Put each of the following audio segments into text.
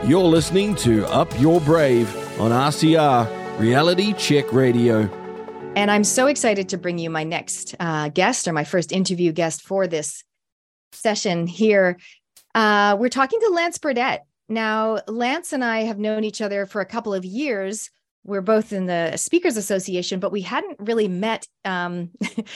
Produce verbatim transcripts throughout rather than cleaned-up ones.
You're listening to Up Your Brave on R C R, Reality Check Radio. And I'm so excited to bring you my next uh, guest, or my first interview guest for this session here. Uh, we're talking to Lance Burdett. Now, Lance and I have known each other for a couple of years. We're both in the Speakers Association, but we hadn't really met um,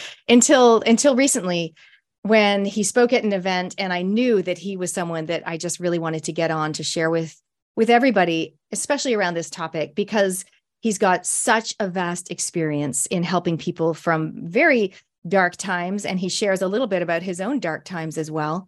until until recently, when he spoke at an event, and I knew that he was someone that I just really wanted to get on to share with, with everybody, especially around this topic, because he's got such a vast experience in helping people from very dark times, and he shares a little bit about his own dark times as well,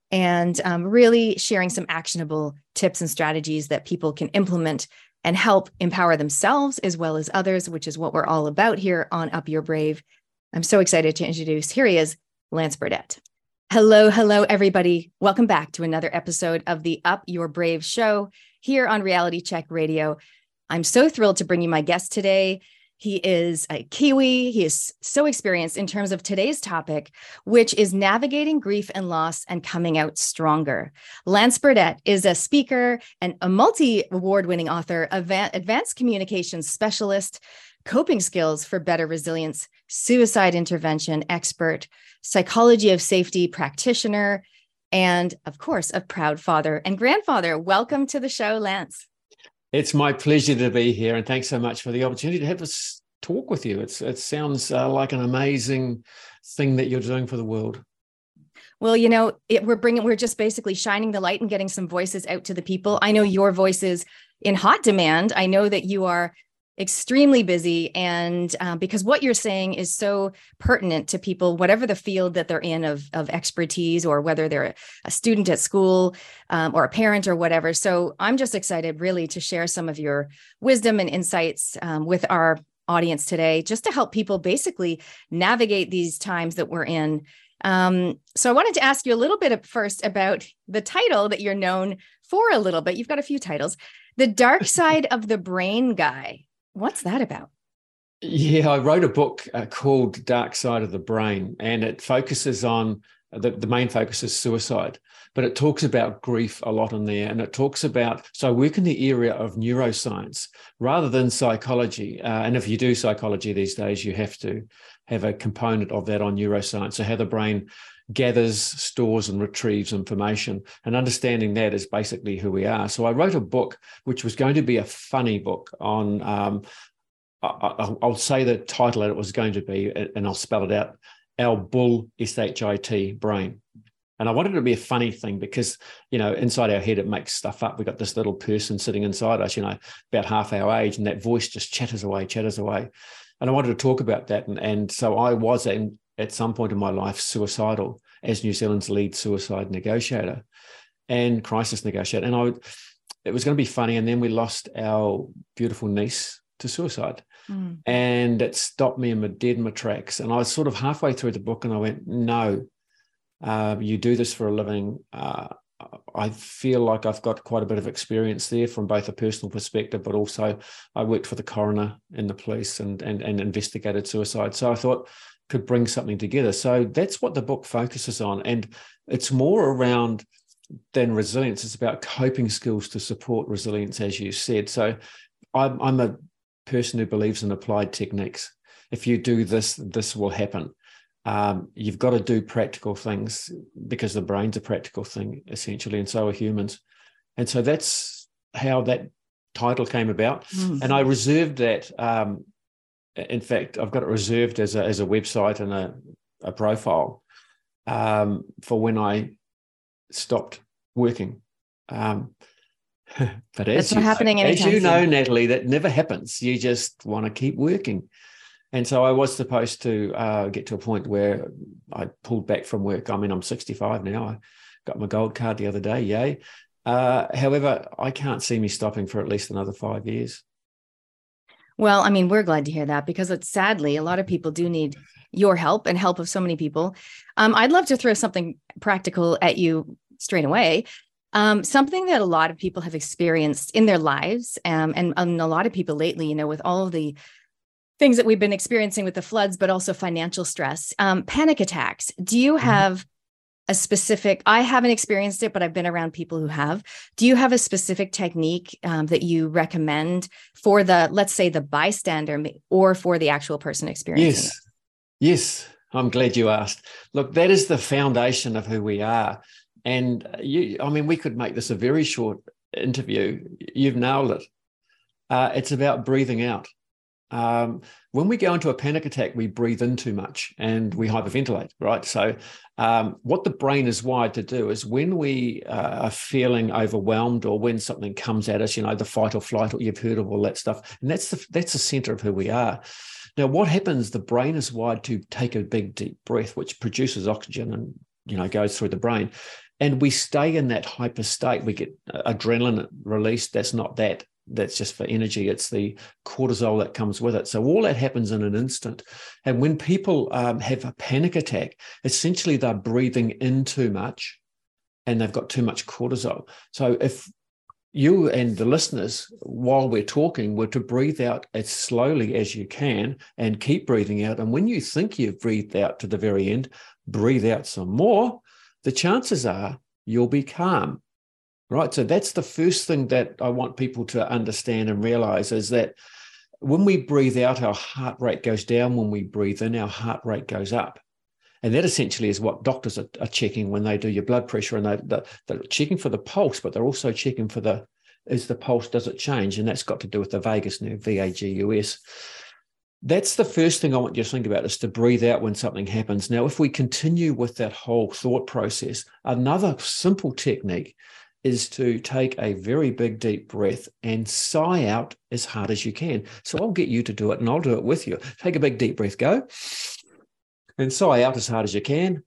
and um, really sharing some actionable tips and strategies that people can implement and help empower themselves as well as others, which is what we're all about here on Up Your Brave. I'm so excited to introduce, here he is, Lance Burdett. Hello, hello, everybody. Welcome back to another episode of the Up Your Brave show here on Reality Check Radio. I'm so thrilled to bring you my guest today. He is a Kiwi. He is so experienced in terms of today's topic, which is navigating grief and loss and coming out stronger. Lance Burdett is a speaker and a multi-award-winning author, advanced communications specialist, coping skills for better resilience, suicide intervention expert, psychology of safety practitioner, and of course, a proud father and grandfather. Welcome to the show, Lance. It's my pleasure to be here, and thanks so much for the opportunity to have this talk with you. It's, it sounds uh, like an amazing thing that you're doing for the world. Well, you know, it, we're bringing, we're just basically shining the light and getting some voices out to the people. I know your voice is in hot demand. I know that you are extremely busy, and um, because what you're saying is so pertinent to people, whatever the field that they're in of, of expertise, or whether they're a student at school um, or a parent or whatever. So I'm just excited really to share some of your wisdom and insights um, with our audience today, just to help people basically navigate these times that we're in. Um, so I wanted to ask you a little bit first about the title that you're known for a little bit. You've got a few titles. The Dark Side of the Brain Guy. What's that about? Yeah, I wrote a book uh, called Dark Side of the Brain, and it focuses on, the, the main focus is suicide, but it talks about grief a lot in there. And it talks about, so I work in the area of neuroscience rather than psychology. Uh, and if you do psychology these days, you have to have a component of that on neuroscience. So how the brain gathers, stores, and retrieves information, and understanding that is basically who we are. So I wrote a book which was going to be a funny book on, um, I, I'll say the title that it was going to be, and I'll spell it out, our bull, S H I T, brain. And I wanted it to be a funny thing because, you know, inside our head, it makes stuff up. We've got this little person sitting inside us, you know, about half our age, and that voice just chatters away, chatters away. And I wanted to talk about that. And, and so I was in, at some point in my life, suicidal as New Zealand's lead suicide negotiator and crisis negotiator. And I would, it was going to be funny. And then we lost our beautiful niece to suicide. Mm. And it stopped me in my dead in my tracks. And I was sort of halfway through the book and I went, no, uh, you do this for a living. Uh, I feel like I've got quite a bit of experience there from both a personal perspective, but also I worked for the coroner and the police and, and, and investigated suicide. So I thought, could bring something together. So that's what the book focuses on. And it's more around than resilience. It's about coping skills to support resilience, as you said. So I'm, I'm a person who believes in applied techniques. If you do this, this will happen. Um, you've got to do practical things because the brain's a practical thing, essentially, and so are humans. And so that's how that title came about. Mm. And I reserved that um, in fact, I've got it reserved as a as a website and a, a profile um, for when I stopped working. Um, but as That's not you, happening know, anytime as you know, soon. Natalie, that never happens. You just want to keep working. And so I was supposed to uh, get to a point where I pulled back from work. I mean, I'm sixty-five now. I got my gold card the other day, yay. Uh, however, I can't see me stopping for at least another five years. Well, I mean, we're glad to hear that because it's sadly, a lot of people do need your help and help of so many people. Um, I'd love to throw something practical at you straight away. Um, something that a lot of people have experienced in their lives um, and, and a lot of people lately, you know, with all of the things that we've been experiencing with the floods, but also financial stress, um, panic attacks. Do you have a specific, I haven't experienced it, but I've been around people who have. Do you have a specific technique um, that you recommend for the, let's say the bystander or for the actual person experiencing yes. it? Yes. I'm glad you asked. Look, that is the foundation of who we are. And you, I mean, we could make this a very short interview. You've nailed it. Uh, it's about breathing out. Um, when we go into a panic attack, we breathe in too much and we hyperventilate, right? So um, what the brain is wired to do is when we uh, are feeling overwhelmed or when something comes at us, you know, the fight or flight, or you've heard of all that stuff. And that's the, that's the center of who we are. Now, what happens, the brain is wired to take a big, deep breath, which produces oxygen and, you know, goes through the brain. And we stay in that hyper state. We get adrenaline released. That's not that. That's just for energy. It's the cortisol that comes with it. So all that happens in an instant. And when people um, have a panic attack, essentially they're breathing in too much and they've got too much cortisol. So if you and the listeners, while we're talking, were to breathe out as slowly as you can and keep breathing out. And when you think you've breathed out to the very end, breathe out some more, the chances are you'll be calm. Right. So that's the first thing that I want people to understand and realize is that when we breathe out, our heart rate goes down. When we breathe in, our heart rate goes up. And that essentially is what doctors are, are checking when they do your blood pressure. And they, they're checking for the pulse, but they're also checking for the, is the pulse, does it change? And that's got to do with the vagus nerve, V A G U S. That's the first thing I want you to think about, is to breathe out when something happens. Now, if we continue with that whole thought process, another simple technique is to take a very big, deep breath and sigh out as hard as you can. So I'll get you to do it and I'll do it with you. Take a big, deep breath, go. And sigh out as hard as you can.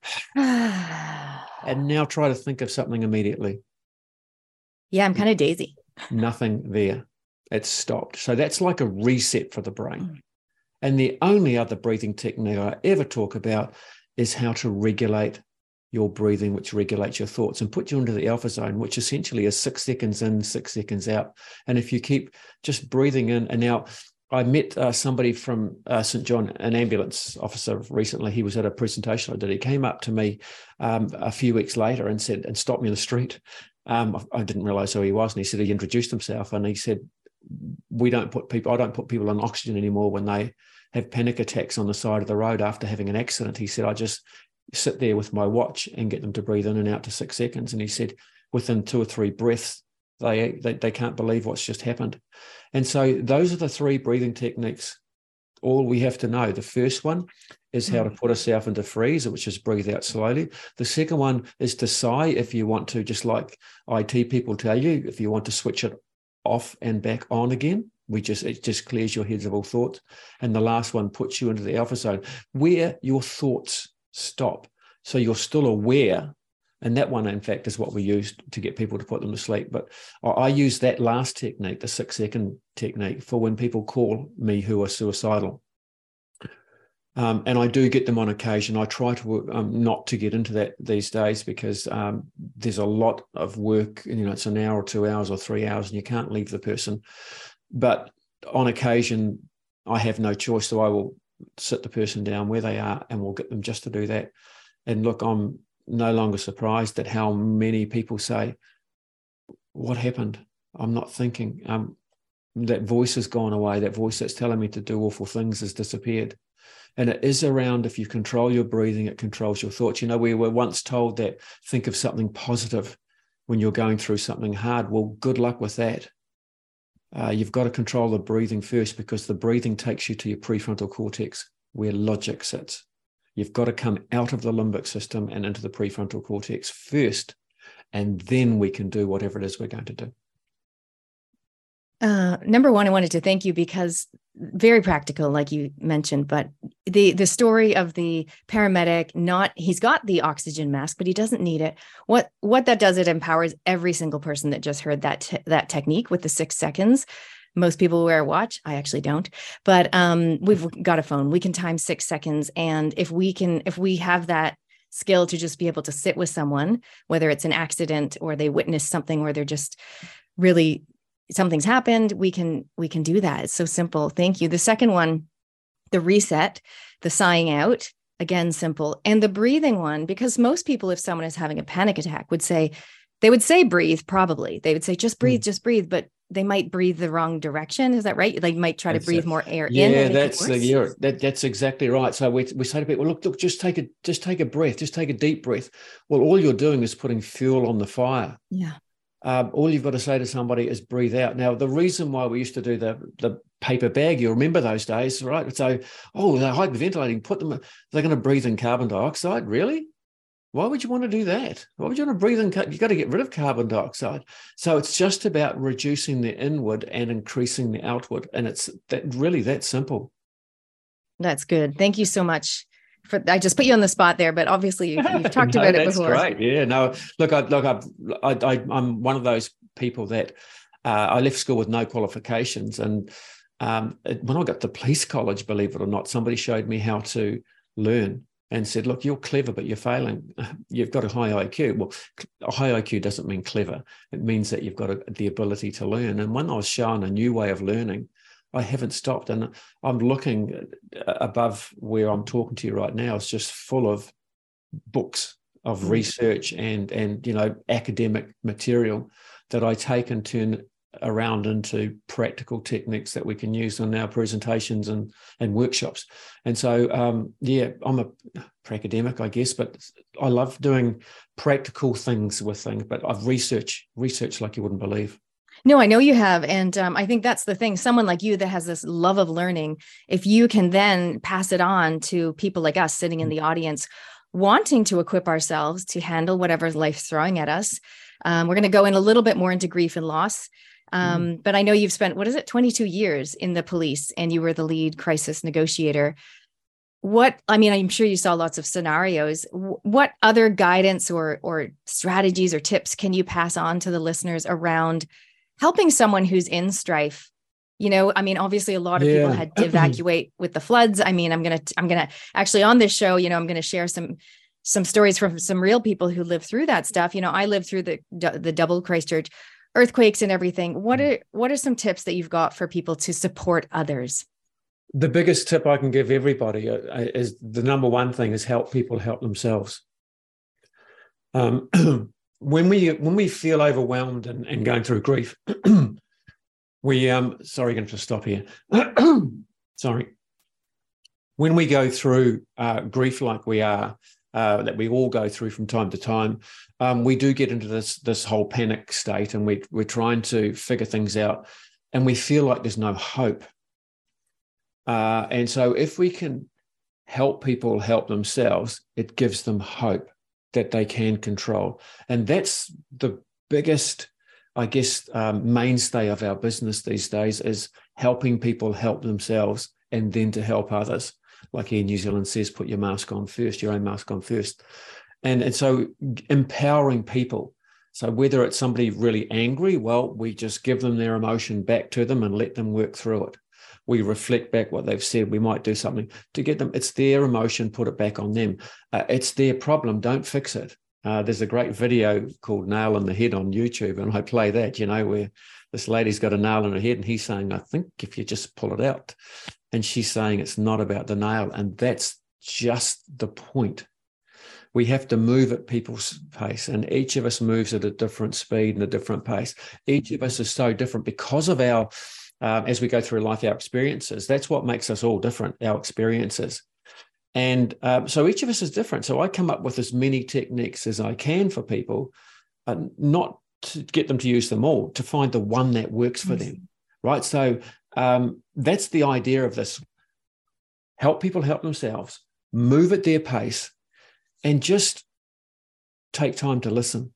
And now try to think of something immediately. Yeah, I'm kind of daisy. Nothing there. It's stopped. So that's like a reset for the brain. And the only other breathing technique I ever talk about is how to regulate your breathing, which regulates your thoughts and put you into the alpha zone, which essentially is six seconds in, six seconds out. And if you keep just breathing in, and now I met uh, somebody from uh, Saint John, an ambulance officer recently. He was at a presentation I did. He came up to me um, a few weeks later and said, and stopped me in the street. Um, I, I didn't realize who he was. And he said, he introduced himself and he said, we don't put people, I don't put people on oxygen anymore when they have panic attacks on the side of the road after having an accident. He said, I just sit there with my watch and get them to breathe in and out to six seconds. And he said, within two or three breaths, they, they, they can't believe what's just happened. And so those are the three breathing techniques. All we have to know. The first one is how to put ourselves into freeze, which is breathe out slowly. The second one is to sigh if you want to, just like I T people tell you, if you want to switch it off and back on again. We just, it just clears your heads of all thoughts. And the last one puts you into the alpha zone where your thoughts stop. So you're still aware. And that one, in fact, is what we use to get people to put them to sleep. But I use that last technique, the six second technique, for when people call me who are suicidal. Um, and I do get them on occasion. I try to um, not to get into that these days because um, there's a lot of work. You know, it's an hour or two hours or three hours and you can't leave the person. But on occasion, I have no choice. So I will sit the person down where they are and we'll get them just to do that. And look, I'm no longer surprised at how many people say, what happened? I'm not thinking. Um, that voice has gone away. That voice that's telling me to do awful things has disappeared. And it is around, if you control your breathing, it controls your thoughts. You know, we were once told that think of something positive when you're going through something hard. Well, good luck with that. Uh, you've got to control the breathing first because the breathing takes you to your prefrontal cortex where logic sits. You've got to come out of the limbic system and into the prefrontal cortex first, and then we can do whatever it is we're going to do. Uh, number one, I wanted to thank you because very practical, like you mentioned, but the the story of the paramedic, not he's got the oxygen mask, but he doesn't need it. What what that does, it empowers every single person that just heard that te- that technique with the six seconds. Most people wear a watch. I actually don't, but um, we've got a phone. We can time six seconds, and if we can, if we have that skill to just be able to sit with someone, whether it's an accident or they witness something where they're just really something's happened, we can we can do that. It's so simple. Thank you. The second one, the reset, the sighing out Again, simple. And the breathing one, because most people, if someone is having a panic attack, would say, they would say breathe, probably. They would say, just breathe, mm. just breathe. But they might breathe the wrong direction. Is that right? They might try that's to breathe it. more air yeah, in. Yeah, that's the, yeah, that, that's exactly right. So we, we say to people, look, look, just take a just take a breath, just take a deep breath. Well, all you're doing is putting fuel on the fire. Yeah. Um, all you've got to say to somebody is breathe out. Now, the reason why we used to do the, the paper bag, you remember those days, right? So, oh, they're hyperventilating, put them, they're going to breathe in carbon dioxide. Really? Why would you want to do that? Why would you want to breathe in? You've got to get rid of carbon dioxide. So it's just about reducing the inward and increasing the outward. And it's that really that simple. That's good. Thank you so much. For, I just put you on the spot there, but obviously you've, you've talked no, about it before. That's great. Yeah, no, look, I, look, I, I, I'm one of those people that uh, I left school with no qualifications. And um, when I got to police college, believe it or not, somebody showed me how to learn and said, look, you're clever, but you're failing. You've got a high I Q. Well, a high I Q doesn't mean clever. It means that you've got a, the ability to learn. And when I was shown a new way of learning, I haven't stopped. And I'm looking above where I'm talking to you right now. It's just full of books of mm-hmm. research and, and, you know, academic material that I take and turn around into practical techniques that we can use in our presentations and, and workshops. And so, um, yeah, I'm a academic, I guess, but I love doing practical things with things, but I've researched, researched like you wouldn't believe. No, I know you have. And um, I think that's the thing. Someone like you that has this love of learning, if you can then pass it on to people like us sitting in the audience, wanting to equip ourselves to handle whatever life's throwing at us. Um, we're going to go in a little bit more into grief and loss. Um, mm. But I know you've spent, what is it, twenty-two years in the police, and you were the lead crisis negotiator. What, I mean, I'm sure you saw lots of scenarios. What other guidance or, or strategies or tips can you pass on to the listeners around helping someone who's in strife? You know, I mean, obviously a lot of yeah. people had to evacuate with the floods. I mean, I'm going to, I'm going to actually on this show, you know, I'm going to share some, some stories from some real people who lived through that stuff. You know, I lived through the, the double Christchurch earthquakes and everything. What are, what are some tips that you've got for people to support others? The biggest tip I can give everybody is the number one thing is help people help themselves. Um, when we when we feel overwhelmed and, and going through grief, we um sorry, going to stop here. Sorry. When we go through uh, grief like we are, uh, that we all go through from time to time, um, we do get into this this whole panic state, and we we're trying to figure things out, and we feel like there's no hope. Uh, and so if we can help people help themselves, it gives them hope that they can control. And that's the biggest, I guess, um, mainstay of our business these days, is helping people help themselves and then to help others. Like here in New Zealand says, put your mask on first, your own mask on first. And, and so empowering people. So whether it's somebody really angry, well, we just give them their emotion back to them and let them work through it. We reflect back what they've said. We might do something to get them. It's their emotion, put it back on them. Uh, it's their problem. Don't fix it. Uh, there's a great video called Nail in the Head on YouTube, and I play that, you know, where this lady's got a nail in her head and he's saying, I think if you just pull it out. And she's saying it's not about the nail. And that's just the point. We have to move at people's pace, and each of us moves at a different speed and a different pace. Each of us is so different because of our Um, as we go through life, our experiences. That's what makes us all different, our experiences. And um, so each of us is different. So I come up with as many techniques as I can for people, uh, not to get them to use them all, to find the one that works for yes. them, right? So um, that's the idea of this. Help people help themselves, move at their pace, and just take time to listen.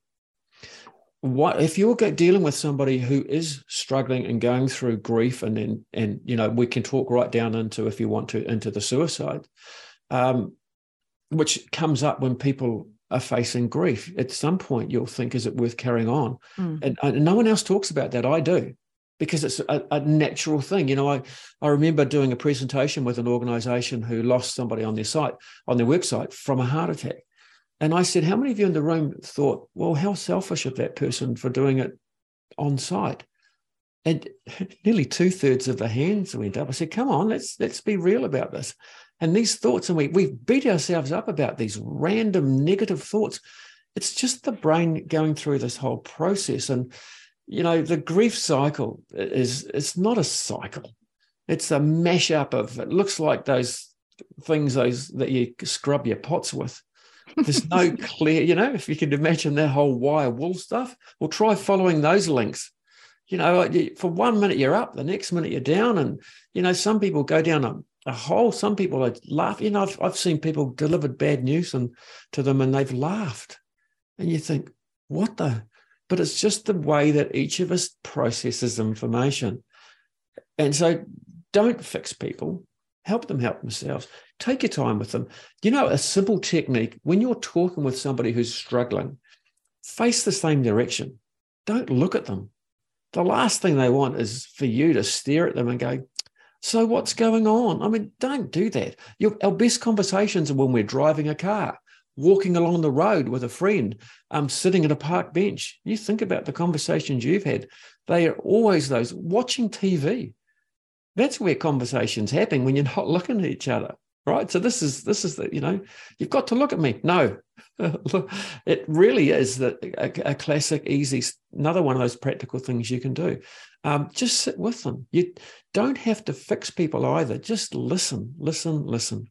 What if you're dealing with somebody who is struggling and going through grief, and then and you know we can talk right down into, if you want to, into the suicide, um, which comes up when people are facing grief. At some point, you'll think, is it worth carrying on? Mm. And, and no one else talks about that. I do, because it's a, a natural thing. You know, I I remember doing a presentation with an organisation who lost somebody on their site, on their work site, from a heart attack. And I said, how many of you in the room thought, well, how selfish of that person for doing it on site? And nearly two thirds of the hands went up. I said, come on, let's let's be real about this. And these thoughts, and we, we beat ourselves up about these random negative thoughts. It's just the brain going through this whole process. And, you know, the grief cycle is, it's not a cycle. It's a mashup of, it looks like those things those that you scrub your pots with. There's no clear, you know, if you can imagine that whole wire wool stuff, well, try following those links. You know, for one minute you're up, the next minute you're down. And, you know, some people go down a, a hole. Some people are laughing. You know, I've, I've seen people delivered bad news and to them and they've laughed. And you think, what the? But it's just the way that each of us processes information. And so don't fix people. Help them help themselves. Take your time with them. You know, a simple technique, when you're talking with somebody who's struggling, face the same direction. Don't look at them. The last thing they want is for you to stare at them and go, so what's going on? I mean, don't do that. Your, our best conversations are when we're driving a car, walking along the road with a friend, um, sitting at a park bench. You think about the conversations you've had. They are always those. Watching T V. That's where conversations happen, when you're not looking at each other, right? So this is, this is the, you know, you've got to look at me. No, it really is the, a, a classic, easy, another one of those practical things you can do. Um, just sit with them. You don't have to fix people either. Just listen, listen, listen.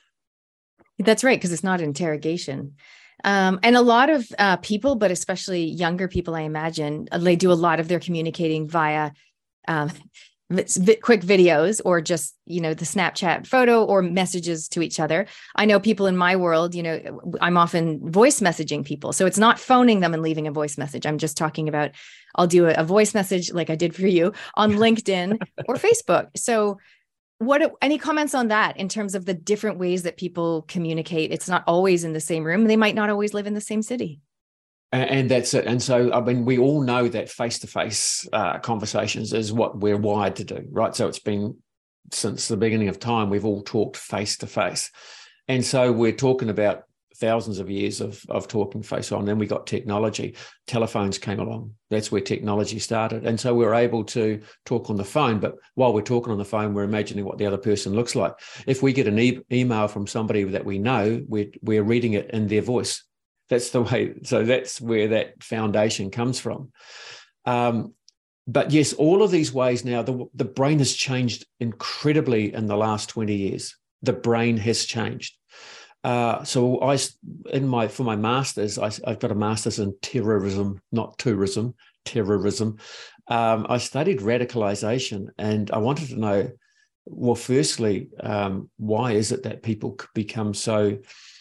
That's right, because it's not interrogation. Um, and a lot of uh, people, but especially younger people, I imagine, they do a lot of their communicating via um, quick videos or just, you know, the Snapchat photo or messages to each other. I know people in my world, you know, I'm often voice messaging people. So it's not phoning them and leaving a voice message. I'm just talking about, I'll do a, a voice message like I did for you on LinkedIn or Facebook. So what, any comments on that in terms of the different ways that people communicate? It's not always in the same room. They might not always live in the same city. And that's it. And so, I mean, we all know that face-to-face uh, conversations is what we're wired to do, right? So it's been since the beginning of time, we've all talked face-to-face. And so we're talking about thousands of years of, of talking face on. Then we got technology. Telephones came along. That's where technology started. And so we're able to talk on the phone. But while we're talking on the phone, we're imagining what the other person looks like. If we get an e- email from somebody that we know, we're, we're reading it in their voice. That's the way. So that's where that foundation comes from. Um, but yes, all of these ways now, the, the brain has changed incredibly in the last twenty years. The brain has changed. Uh, so I, in my for my masters, I, I've got a master's in terrorism, not tourism, terrorism. Um, I studied radicalization, and I wanted to know, well, firstly, um, why is it that people become so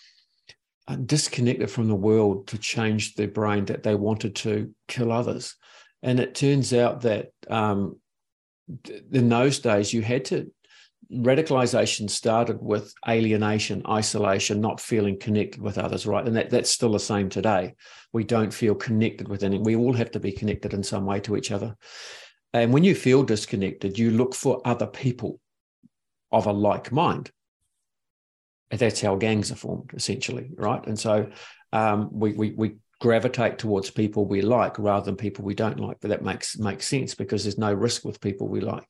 disconnected from the world to change their brain that they wanted to kill others? And it turns out that um, in those days you had to, radicalization started with alienation, isolation, not feeling connected with others, right? And that, that's still the same today. We don't feel connected with anyone. We all have to be connected in some way to each other. And when you feel disconnected, you look for other people of a like mind. That's how gangs are formed, essentially, right? And so um, we, we we gravitate towards people we like rather than people we don't like. But that makes makes sense because there's no risk with people we like.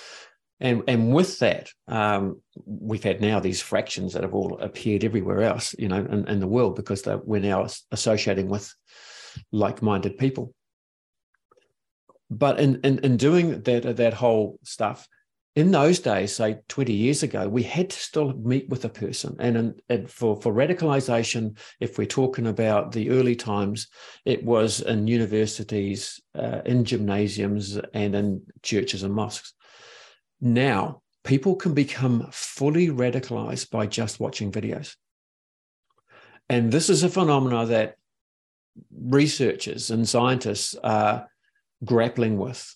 And and with that, um, we've had now these fractions that have all appeared everywhere else, you know, in, in the world because we're now associating with like-minded people. But in in, in doing that that whole stuff, in those days, say twenty years ago, we had to still meet with a person. And, in, and for, for radicalization, if we're talking about the early times, it was in universities, uh, in gymnasiums, and in churches and mosques. Now, people can become fully radicalized by just watching videos. And this is a phenomenon that researchers and scientists are grappling with.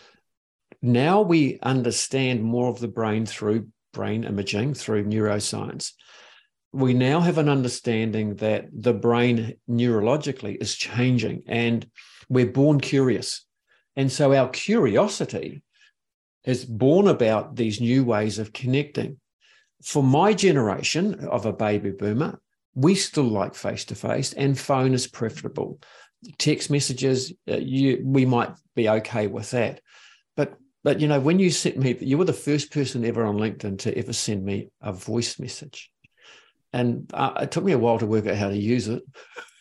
Now we understand more of the brain through brain imaging, through neuroscience. We now have an understanding that the brain neurologically is changing and we're born curious. And so our curiosity is born about these new ways of connecting. For my generation of a baby boomer, we still like face-to-face and phone is preferable. Text messages, uh, you, we might be okay with that. But But, you know, when you sent me, you were the first person ever on LinkedIn to ever send me a voice message. And uh, it took me a while to work out how to use it.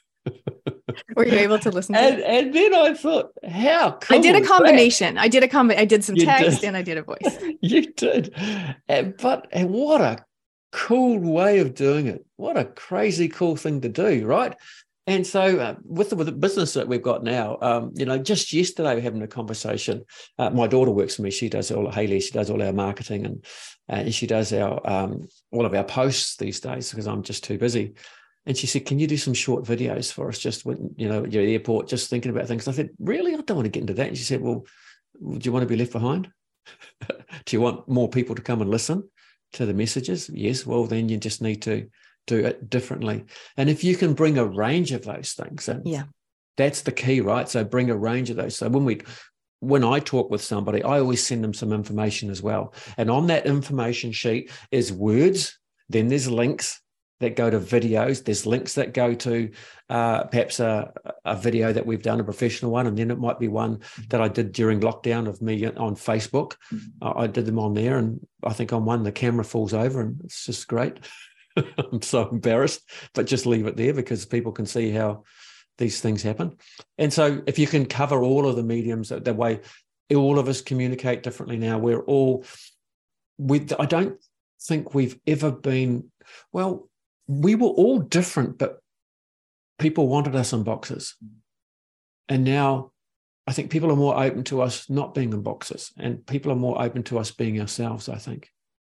Were you able to listen to and, it? And then I thought, how cool I did a is combination. that? I did a com- I did some You text did. and I did a voice. You did. And, but and what a cool way of doing it. What a crazy cool thing to do, right? And so uh, with, the, with the business that we've got now, um, you know, just yesterday we were having a conversation. Uh, my daughter works for me. She does all, Hayley, she does all our marketing and, uh, and she does our um, all of our posts these days because I'm just too busy. And she said, can you do some short videos for us just when, you know, at your airport, just thinking about things? I said, really? I don't want to get into that. And she said, well, do you want to be left behind? Do you want more people to come and listen to the messages? Yes. Well, then you just need to do it differently. And if you can bring a range of those things in, yeah, that's the key, right? So bring a range of those. So when we, when I talk with somebody, I always send them some information as well. And on that information sheet is words, then there's links that go to videos. There's links that go to uh, perhaps a, a video that we've done, a professional one, and then it might be one that I did during lockdown of me on Facebook. Uh, I did them on there, and I think on one the camera falls over, and it's just great. I'm so embarrassed, but just leave it there because people can see how these things happen. And so if you can cover all of the mediums, the way all of us communicate differently now, we're all, with. I don't think we've ever been, well, we were all different, but people wanted us in boxes. And now I think people are more open to us not being in boxes, and people are more open to us being ourselves, I think.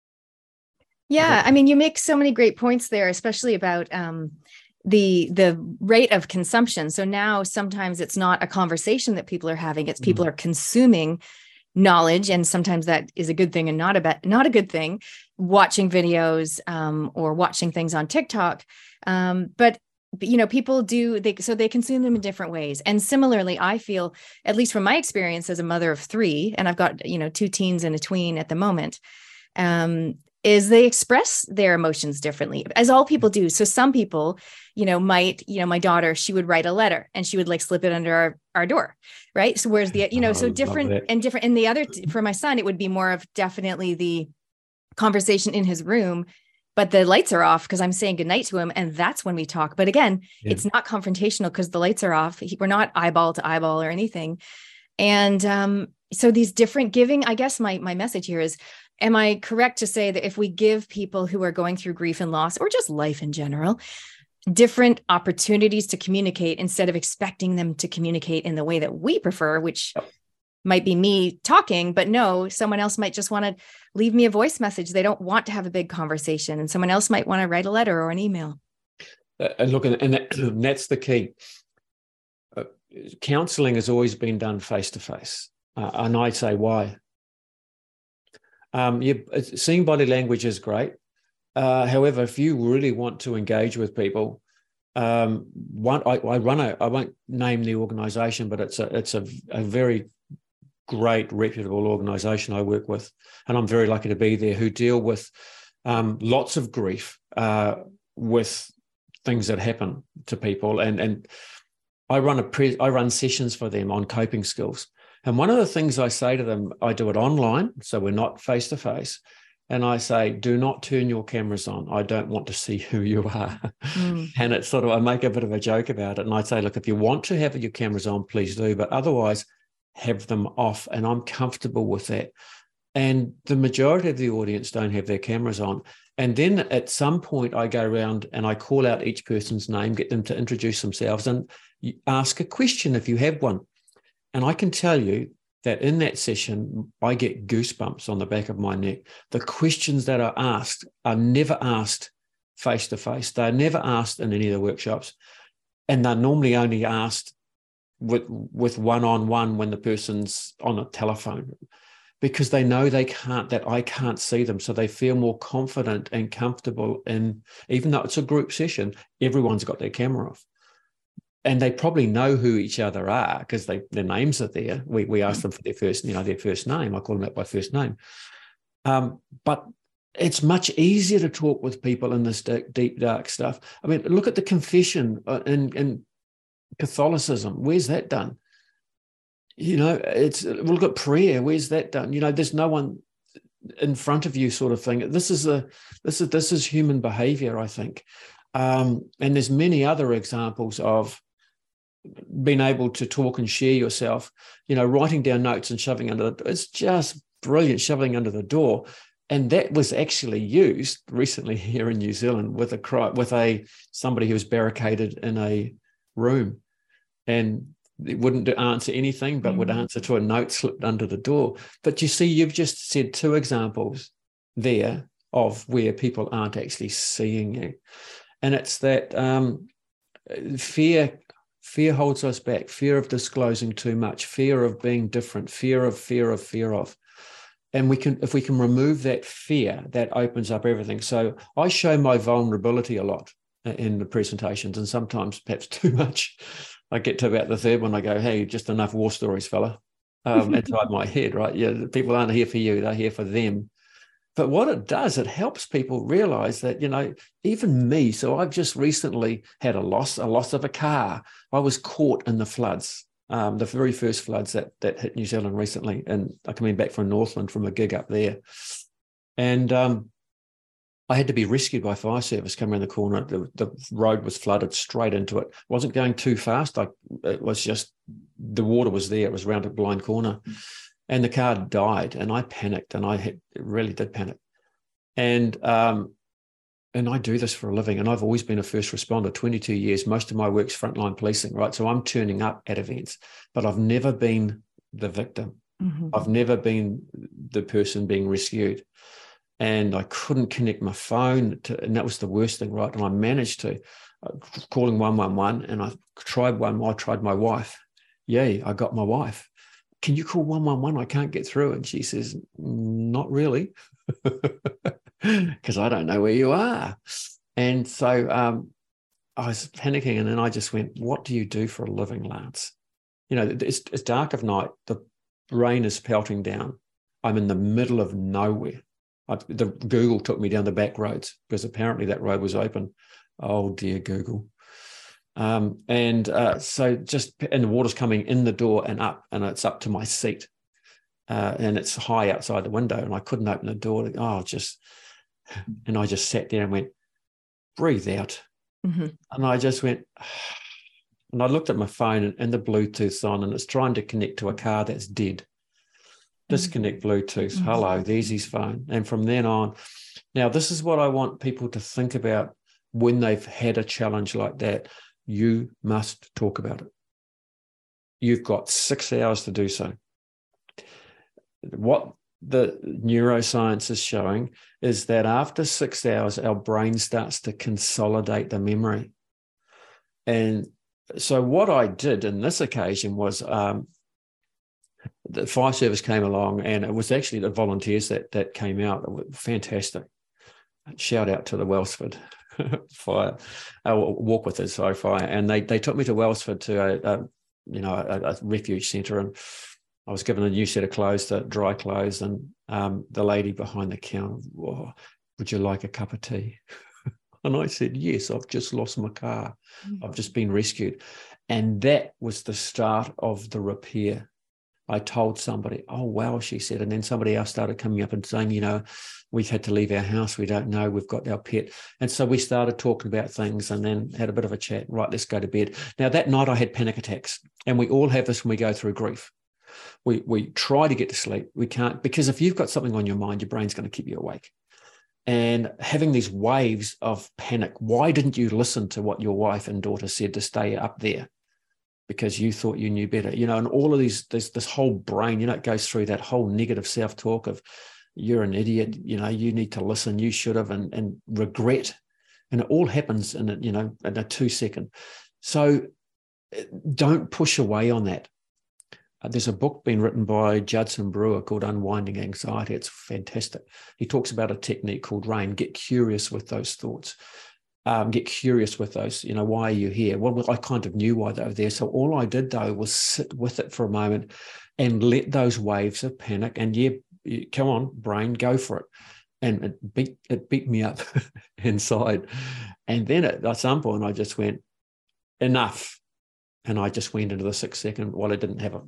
Yeah, I mean, you make so many great points there, especially about um, the the rate of consumption. So now sometimes it's not a conversation that people are having; it's people mm. are consuming knowledge, and sometimes that is a good thing and not a bad, not a good thing. Watching videos um, or watching things on TikTok, um, but. But, you know, people do, they, so they consume them in different ways. And similarly, I feel, at least from my experience as a mother of three, and I've got, you know, two teens and a tween at the moment, um, is they express their emotions differently, as all people do. So some people, you know, might, you know, my daughter, she would write a letter and she would like slip it under our, our door. Right. So where's the, you know, oh, so different and different. And the other, for my son, it would be more of definitely the conversation in his room. But the lights are off because I'm saying goodnight to him. And that's when we talk. But again, yeah. It's not confrontational because the lights are off. We're not eyeball to eyeball or anything. And um, so these different giving, I guess my, my message here is, am I correct to say that if we give people who are going through grief and loss, or just life in general, different opportunities to communicate instead of expecting them to communicate in the way that we prefer, which might be me talking, but no, someone else might just want to leave me a voice message. They don't want to have a big conversation, and someone else might want to write a letter or an email. Uh, and look, and, that, and that's the key. Uh, counseling has always been done face to face. Uh, and I say, why? Um, you, seeing body language is great. Uh, however, if you really want to engage with people, um, one, I, I run a, I won't name the organization, but it's a, it's a, a very great reputable organization I work with, and I'm very lucky to be there, who deal with um, lots of grief uh, with things that happen to people. And, and I run a pre- I run sessions for them on coping skills. And one of the things I say to them, I do it online, so we're not face to face. And I say, do not turn your cameras on. I don't want to see who you are. Mm. And it's sort of, I make a bit of a joke about it. And I say, look, if you want to have your cameras on, please do. But otherwise, have them off, and I'm comfortable with that. And the majority of the audience don't have their cameras on. And then at some point I go around and I call out each person's name, get them to introduce themselves, and ask a question if you have one. And I can tell you that in that session, I get goosebumps on the back of my neck. The questions that are asked are never asked face-to-face. They're never asked in any of the workshops. And they're normally only asked with with one-on-one when the person's on a telephone, because they know they can't, that I can't see them. So they feel more confident and comfortable in, even though it's a group session, everyone's got their camera off. And they probably know who each other are because they their names are there. We we ask them for their first, you know, their first name. I call them out by first name. Um, but it's much easier to talk with people in this deep, deep dark stuff. I mean, look at the confession in in Catholicism. Where's that done? you know, it's, well, look at prayer. Where's that done? You know, there's no one in front of you, sort of thing. This is a, this is, this is human behavior, I think. Um, and there's many other examples of being able to talk and share yourself, you know, writing down notes and shoving under the, it's just brilliant, shoving under the door. And that was actually used recently here in New Zealand with a cry, with a somebody who was barricaded in a room, and it wouldn't answer anything, but mm. would answer to a note slipped under the door. But you see, you've just said two examples there of where people aren't actually seeing you, and it's that um, fear. Fear holds us back. Fear of disclosing too much. Fear of being different. Fear of fear of fear of. And we can, if we can remove that fear, that opens up everything. So I show my vulnerability a lot in the presentations, and sometimes perhaps too much. I get to about the third one, I go, hey, just enough war stories, fella. Um, inside my head, right? Yeah, people aren't here for you, they're here for them. But what it does, it helps people realize that, you know, even me, so I've just recently had a loss, a loss of a car. I was caught in the floods. Um, the very first floods that that hit New Zealand recently, and I coming back from Northland from a gig up there, and um, I had to be rescued by fire service. Come around the corner, the, the road was flooded straight into it. Wasn't going too fast. I it was just the water was there. It was around a blind corner, and the car died. And I panicked, and I had, really did panic. And um, and I do this for a living, and I've always been a first responder, twenty-two years. Most of my work's frontline policing, right? So I'm turning up at events, but I've never been the victim. Mm-hmm. I've never been the person being rescued. And I couldn't connect my phone to, and that was the worst thing, right? And I managed to, uh, calling one one one, and I tried one, I tried my wife. Yay, I got my wife. Can you call one one one? I can't get through. And she says, not really. Because I don't know where you are. And so um, I was panicking, and then I just went, what do you do for a living, Lance? You know, it's, it's dark of night. The rain is pelting down. I'm in the middle of nowhere. I, the Google took me down the back roads because apparently that road was open. Oh, dear Google. Um, and uh, so just, and the water's coming in the door and up, and it's up to my seat. Uh, and it's high outside the window, and I couldn't open the door. Oh, just... And I just sat there and went, breathe out. Mm-hmm. And I just went, and I looked at my phone, and, and the Bluetooth's on, and it's trying to connect to a car that's dead. Mm-hmm. Disconnect Bluetooth. Mm-hmm. Hello, there's his phone. And from then on, now this is what I want people to think about when they've had a challenge like that. You must talk about it. You've got six hours to do so. What the neuroscience is showing is that after six hours, our brain starts to consolidate the memory. And so what I did in this occasion was um, the fire service came along, and it was actually the volunteers that that came out. It was fantastic. Shout out to the Wellsford fire, uh, walk with us, sorry, fire. And they they took me to Wellsford to a, a you know a, a refuge centre, and I was given a new set of clothes, to dry clothes, and um, the lady behind the counter, oh, would you like a cup of tea? And I said, yes, I've just lost my car. Mm-hmm. I've just been rescued. And that was the start of the repair. I told somebody, oh, wow, she said. And then somebody else started coming up and saying, you know, we've had to leave our house. We don't know. We've got our pet. And so we started talking about things, and then had a bit of a chat. Right, let's go to bed. Now, that night I had panic attacks. And we all have this when we go through grief. We we try to get to sleep. We can't, because if you've got something on your mind, your brain's going to keep you awake. And having these waves of panic, why didn't you listen to what your wife and daughter said to stay up there? Because you thought you knew better, you know, and all of these, this, this whole brain, you know, it goes through that whole negative self-talk of you're an idiot, you know, you need to listen, you should have, and, and regret. And it all happens in a, you know, in a two second. So don't push away on that. Uh, there's a book being written by Judson Brewer called Unwinding Anxiety. It's fantastic. He talks about a technique called RAIN. Get curious with those thoughts. Um, get curious with those, you know, why are you here? Well, I kind of knew why they were there. So all I did, though, was sit with it for a moment and let those waves of panic, and yeah, come on, brain, go for it. And it beat, it beat me up inside. And then at, at some point, I just went, enough. And I just went into the six second, well, I didn't have a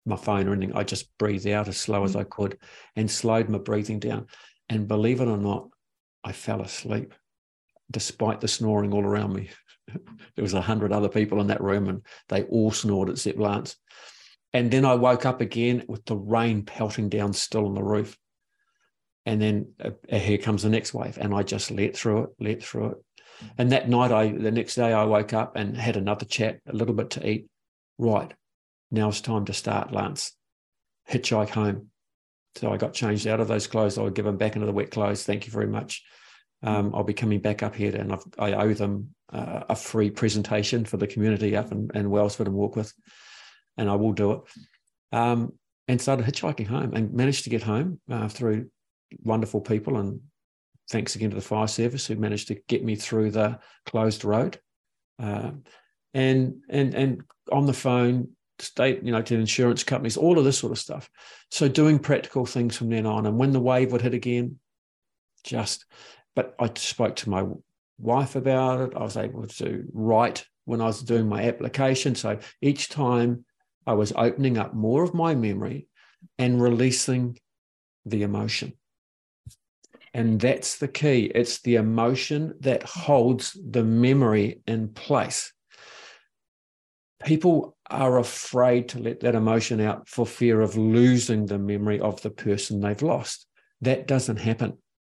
my phone or anything. I just breathed out as slow as I could and slowed my breathing down. And believe it or not, I fell asleep despite the snoring all around me. There was a hundred other people in that room and they all snored except Lance. And then I woke up again with the rain pelting down still on the roof. And then uh, here comes the next wave. And I just let through it, let through it. And that night, I the next day, I woke up and had another chat, a little bit to eat. Right, now it's time to start, Lance. Hitchhike home. So I got changed out of those clothes. I would give them back into the wet clothes. Thank you very much. Um, I'll be coming back up here, and I've, I owe them uh, a free presentation for the community up in, in Wellsford and Warkworth, and I will do it. Um, and started hitchhiking home and managed to get home uh, through wonderful people, and thanks again to the fire service who managed to get me through the closed road. Uh, and and and on the phone, state, you know, to insurance companies, all of this sort of stuff. So doing practical things from then on. And when the wave would hit again, just, but I spoke to my wife about it. I was able to write when I was doing my application. So each time I was opening up more of my memory and releasing the emotion. And that's the key. It's the emotion that holds the memory in place. People are afraid to let that emotion out for fear of losing the memory of the person they've lost. That doesn't happen,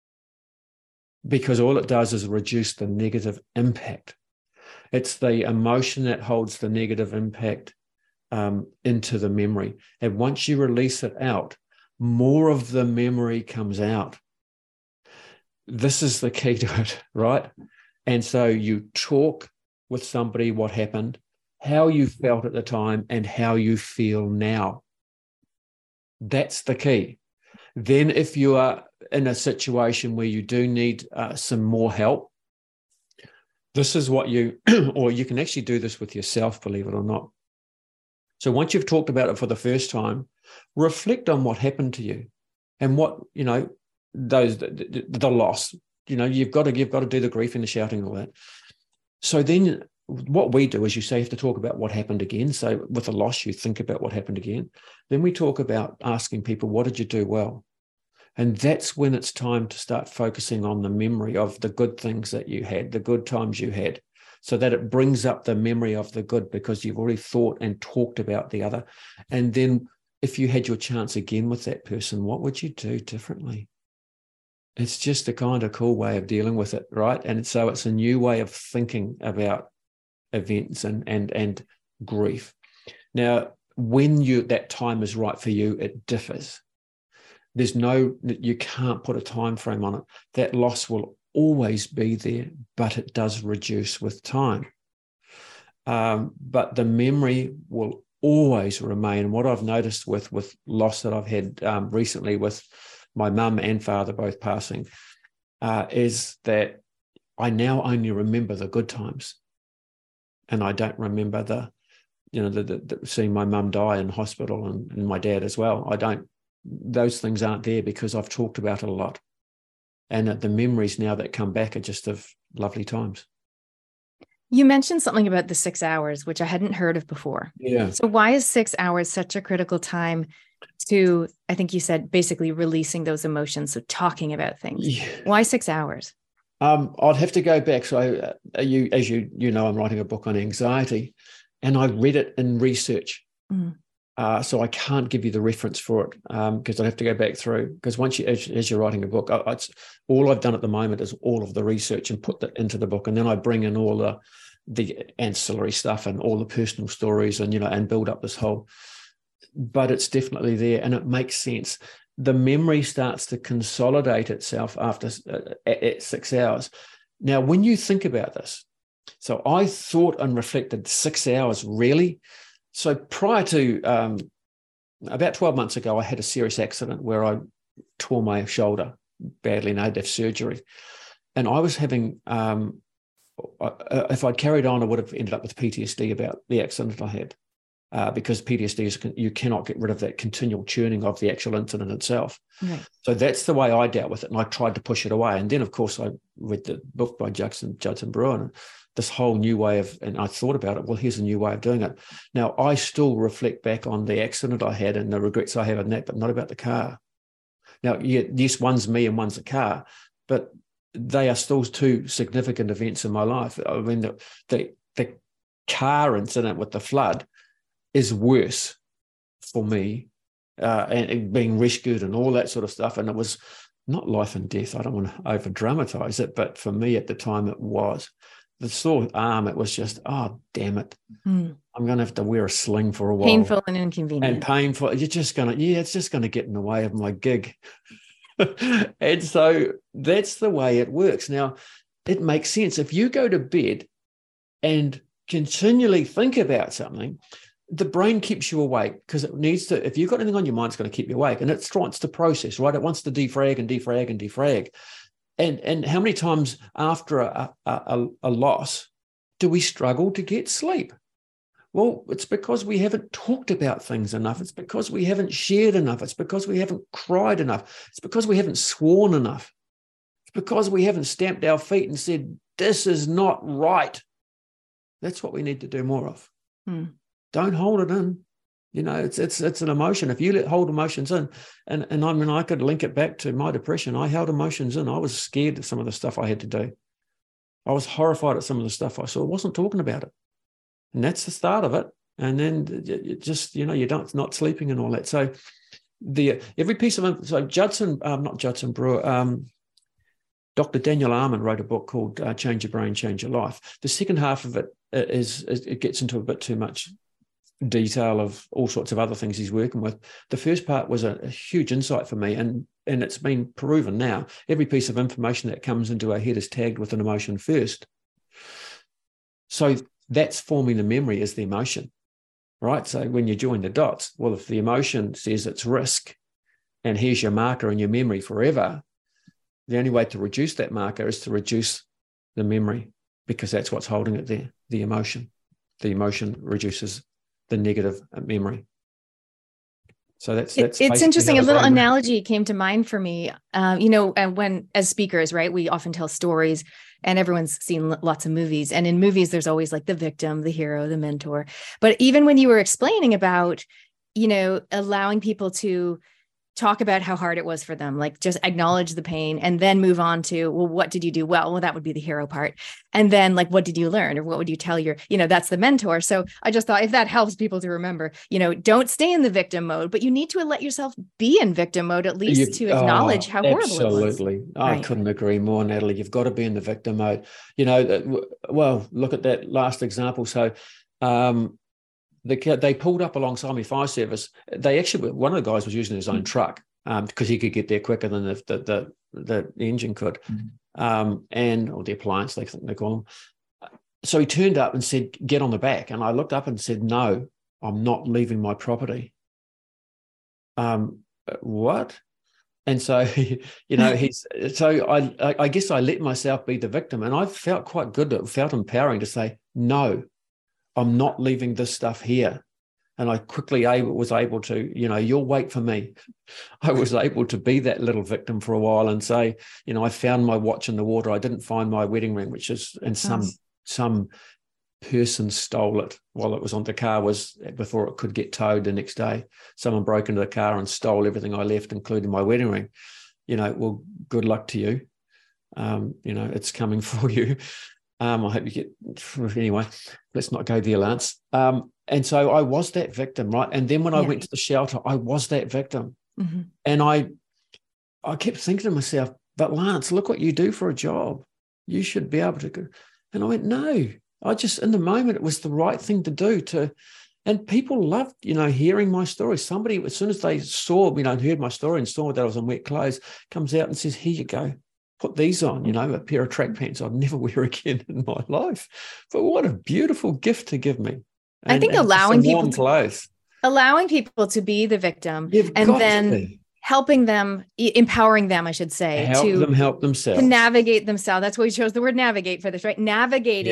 because all it does is reduce the negative impact. It's the emotion that holds the negative impact um, into the memory. And once you release it out, more of the memory comes out. This is the key to it, right? And so you talk with somebody what happened, how you felt at the time, and how you feel now. That's the key. Then if you are in a situation where you do need uh, some more help, this is what you, or you can actually do this with yourself, believe it or not. So once you've talked about it for the first time, reflect on what happened to you and what, you know, those, the, the, the loss, you know, you've got to, you've got to do the grief and the shouting and all that. So then what we do is, you say you have to talk about what happened again. So with a loss, you think about what happened again. Then we talk about asking people, what did you do well? And that's when it's time to start focusing on the memory of the good things that you had, the good times you had, so that it brings up the memory of the good, because you've already thought and talked about the other. And then if you had your chance again with that person, what would you do differently? It's just a kind of cool way of dealing with it, right? And so it's a new way of thinking about events and and and grief. Now, when you that time is right for you, it differs. There's no, you can't put a time frame on it. That loss will always be there, but it does reduce with time. Um, but the memory will always remain. What I've noticed with with loss that I've had um, recently with my mum and father both passing, uh, is that I now only remember the good times, and I don't remember the, you know, the, the, the seeing my mum die in hospital and, and my dad as well. I don't. Those things aren't there because I've talked about it a lot, and the memories now that come back are just of lovely times. You mentioned something about the six hours, which I hadn't heard of before. Yeah. So why is six hours such a critical time to, I think you said, basically releasing those emotions, so talking about things? Yeah. Why six hours? Um, I'd have to go back. So uh, you, as you you know, I'm writing a book on anxiety, and I read it in research. Mm. Uh, so I can't give you the reference for it because um, I'd have to go back through. Because once you, as, as you're writing a book, I, it's, all I've done at the moment is all of the research and put that into the book, and then I bring in all the the ancillary stuff and all the personal stories, and you know, and build up this whole. But it's definitely there, and it makes sense. The memory starts to consolidate itself after uh, at, at six hours. Now, when you think about this, so I thought and reflected six hours really. So prior to um, about twelve months ago, I had a serious accident where I tore my shoulder badly and I had to have surgery. And I was having, um, if I'd carried on, I would have ended up with P T S D about the accident I had, uh, because P T S D is, you cannot get rid of that continual churning of the actual incident itself. Right. So that's the way I dealt with it. And I tried to push it away. And then, of course, I read the book by Judson, Judson Brewer, and this whole new way of, and I thought about it, well, here's a new way of doing it. Now, I still reflect back on the accident I had and the regrets I have in that, but not about the car. Now, yes, one's me and one's a car, but they are still two significant events in my life. I mean, the, the, the car incident with the flood is worse for me, uh, and, and being rescued and all that sort of stuff. And it was not life and death. I don't want to over dramatize it, but for me at the time it was. The sore arm, it was just, oh, damn it. Mm. I'm going to have to wear a sling for a while. Painful and inconvenient. And painful. You're just going to, yeah, it's just going to get in the way of my gig. And so that's the way it works. Now, it makes sense. If you go to bed and continually think about something, the brain keeps you awake because it needs to, if you've got anything on your mind, it's going to keep you awake. And it wants to process, right? It wants to defrag and defrag and defrag. And, and how many times after a, a, a loss do we struggle to get sleep? Well, it's because we haven't talked about things enough. It's because we haven't shared enough. It's because we haven't cried enough. It's because we haven't sworn enough. It's because we haven't stamped our feet and said, this is not right. That's what we need to do more of. Hmm. Don't hold it in. You know, it's it's it's an emotion. If you let hold emotions in, and, and I mean, I could link it back to my depression. I held emotions in. I was scared of some of the stuff I had to do. I was horrified at some of the stuff I saw. I wasn't talking about it. And that's the start of it. And then it just, you know, you don't, not sleeping and all that. So the every piece of, so Judson, um, not Judson Brewer, um, Doctor Daniel Amen wrote a book called uh, Change Your Brain, Change Your Life. The second half of it is, is, it gets into a bit too much detail of all sorts of other things he's working with. The first part was a, a huge insight for me, and and it's been proven now. Every piece of information that comes into our head is tagged with an emotion first. So that's forming the memory as the emotion, right? So when you join the dots, well, if the emotion says it's risk, and here's your marker in your memory forever, the only way to reduce that marker is to reduce the memory, because that's what's holding it there, the emotion. The emotion reduces the negative memory. So that's, that's it's interesting. A little analogy came to mind for me. Um, you know, and when as speakers, right, we often tell stories, and everyone's seen lots of movies. And in movies, there's always like the victim, the hero, the mentor. But even when you were explaining about, you know, allowing people to talk about how hard it was for them, like just acknowledge the pain and then move on to, well, what did you do well? Well, that would be the hero part. And then like, what did you learn? Or what would you tell your, you know, that's the mentor. So I just thought if that helps people to remember, you know, don't stay in the victim mode, but you need to let yourself be in victim mode, at least you, to acknowledge oh, how horrible it was. Absolutely. I right. couldn't agree more, Natalie. You've got to be in the victim mode. You know, well, look at that last example. So, um, The, they pulled up alongside me, fire service. They actually, one of the guys was using his own truck um, because he could get there quicker than the the, the, the, the engine could, mm-hmm. um, and or the appliance, they think they call them. So he turned up and said, "Get on the back." And I looked up and said, "No, I'm not leaving my property." Um, what? And so, you know, he's so I I guess I let myself be the victim, and I felt quite good. It felt empowering to say no. I'm not leaving this stuff here. And I quickly able, was able to, you know, you'll wait for me. I was able to be that little victim for a while and say, you know, I found my watch in the water. I didn't find my wedding ring, which is, and some, yes. some person stole it while it was on the car, was before it could get towed the next day. Someone broke into the car and stole everything I left, including my wedding ring. You know, well, good luck to you. Um, you know, it's coming for you. Um, I hope you get, anyway, let's not go there, Lance. Um, and so I was that victim, right? And then when yeah. I went to the shelter, I was that victim. Mm-hmm. And I I kept thinking to myself, but Lance, look what you do for a job. You should be able to go. And I went, no, I just, in the moment, it was the right thing to do to, and people loved, you know, hearing my story. Somebody, as soon as they saw, you know, and heard my story and saw that I was in wet clothes, comes out and says, here you go. Put these on, you know, a pair of track pants I'd never wear again in my life. But what a beautiful gift to give me. And, I think allowing people to, clothes. allowing people to be the victim You've and then helping them, empowering them, I should say, help to them help themselves, to navigate themselves. That's why we chose the word navigate for this, right? Navigating yep.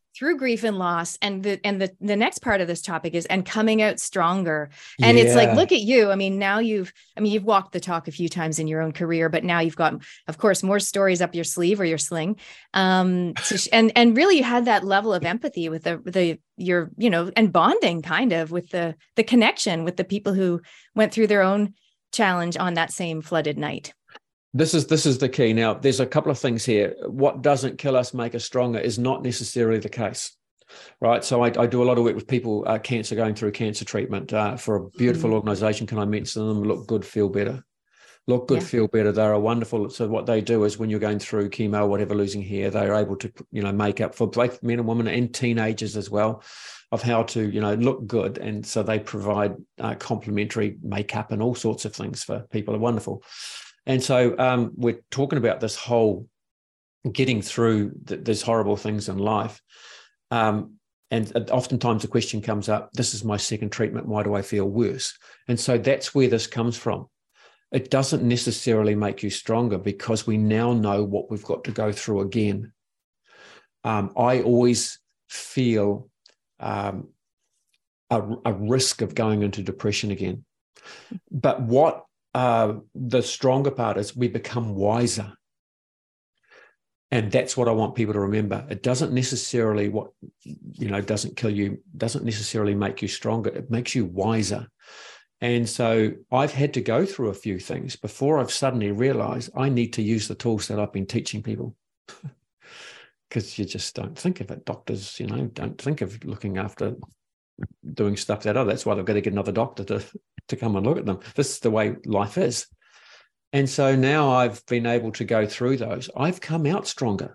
through grief and loss. And the and the the next part of this topic is and coming out stronger. And yeah. It's like, look at you. I mean, now you've I mean, you've walked the talk a few times in your own career, but now you've got, of course, more stories up your sleeve or your sling. Um, to sh- and and really, you had that level of empathy with the the your you know and bonding kind of with the the connection with the people who went through their own challenge on that same flooded night. This is this is the key. Now, there's a couple of things here. What doesn't kill us make us stronger is not necessarily the case, right? So I, I do a lot of work with people, uh, cancer, going through cancer treatment uh, for a beautiful mm-hmm. organization. Can I mention them? Look Good, Feel Better. Look Good, yeah. Feel Better. They're a wonderful. So what they do is when you're going through chemo, whatever, losing hair, they're able to, you know, make up for both men and women and teenagers as well, of how to, you know, look good. And so they provide uh, complimentary makeup and all sorts of things for people. Are wonderful. And so um, we're talking about this whole getting through th- these horrible things in life. Um, and oftentimes the question comes up, this is my second treatment, why do I feel worse? And so that's where this comes from. It doesn't necessarily make you stronger because we now know what we've got to go through again. Um, I always feel um, a, a risk of going into depression again. But what Uh, the stronger part is we become wiser. And that's what I want people to remember. It doesn't necessarily what, you know, doesn't kill you, doesn't necessarily make you stronger. It makes you wiser. And so I've had to go through a few things before I've suddenly realized I need to use the tools that I've been teaching people. Because you just don't think of it. Doctors, you know, don't think of looking after doing stuff that, oh, that's why they've got to get another doctor to, to come and look at them. This is the way life is. And so now I've been able to go through those. I've come out stronger.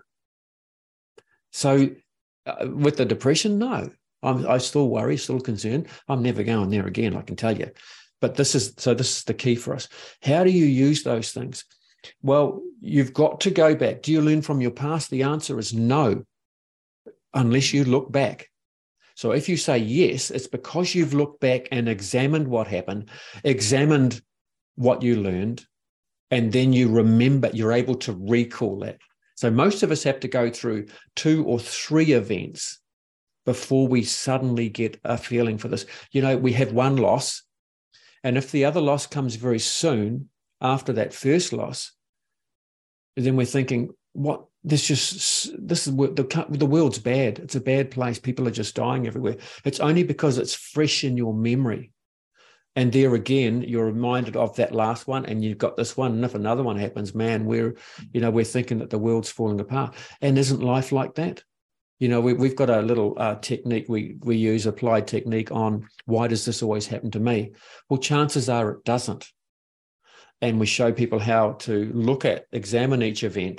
So uh, with the depression, no, I'm, I still worry, still concerned. I'm never going there again, I can tell you. But this is, so this is the key for us. How do you use those things? Well, you've got to go back. Do you learn from your past? The answer is no, unless you look back. So if you say yes, it's because you've looked back and examined what happened, examined what you learned, and then you remember, you're able to recall that. So most of us have to go through two or three events before we suddenly get a feeling for this. You know, we have one loss, and if the other loss comes very soon after that first loss, then we're thinking, what? This just, this is the, the world's bad. It's a bad place. People are just dying everywhere. It's only because it's fresh in your memory. And there again, you're reminded of that last one and you've got this one. And if another one happens, man, we're, you know, we're thinking that the world's falling apart. And isn't life like that? You know, we, we've got a little uh, technique we, we use, applied technique on why does this always happen to me? Well, chances are it doesn't. And we show people how to look at, examine each event.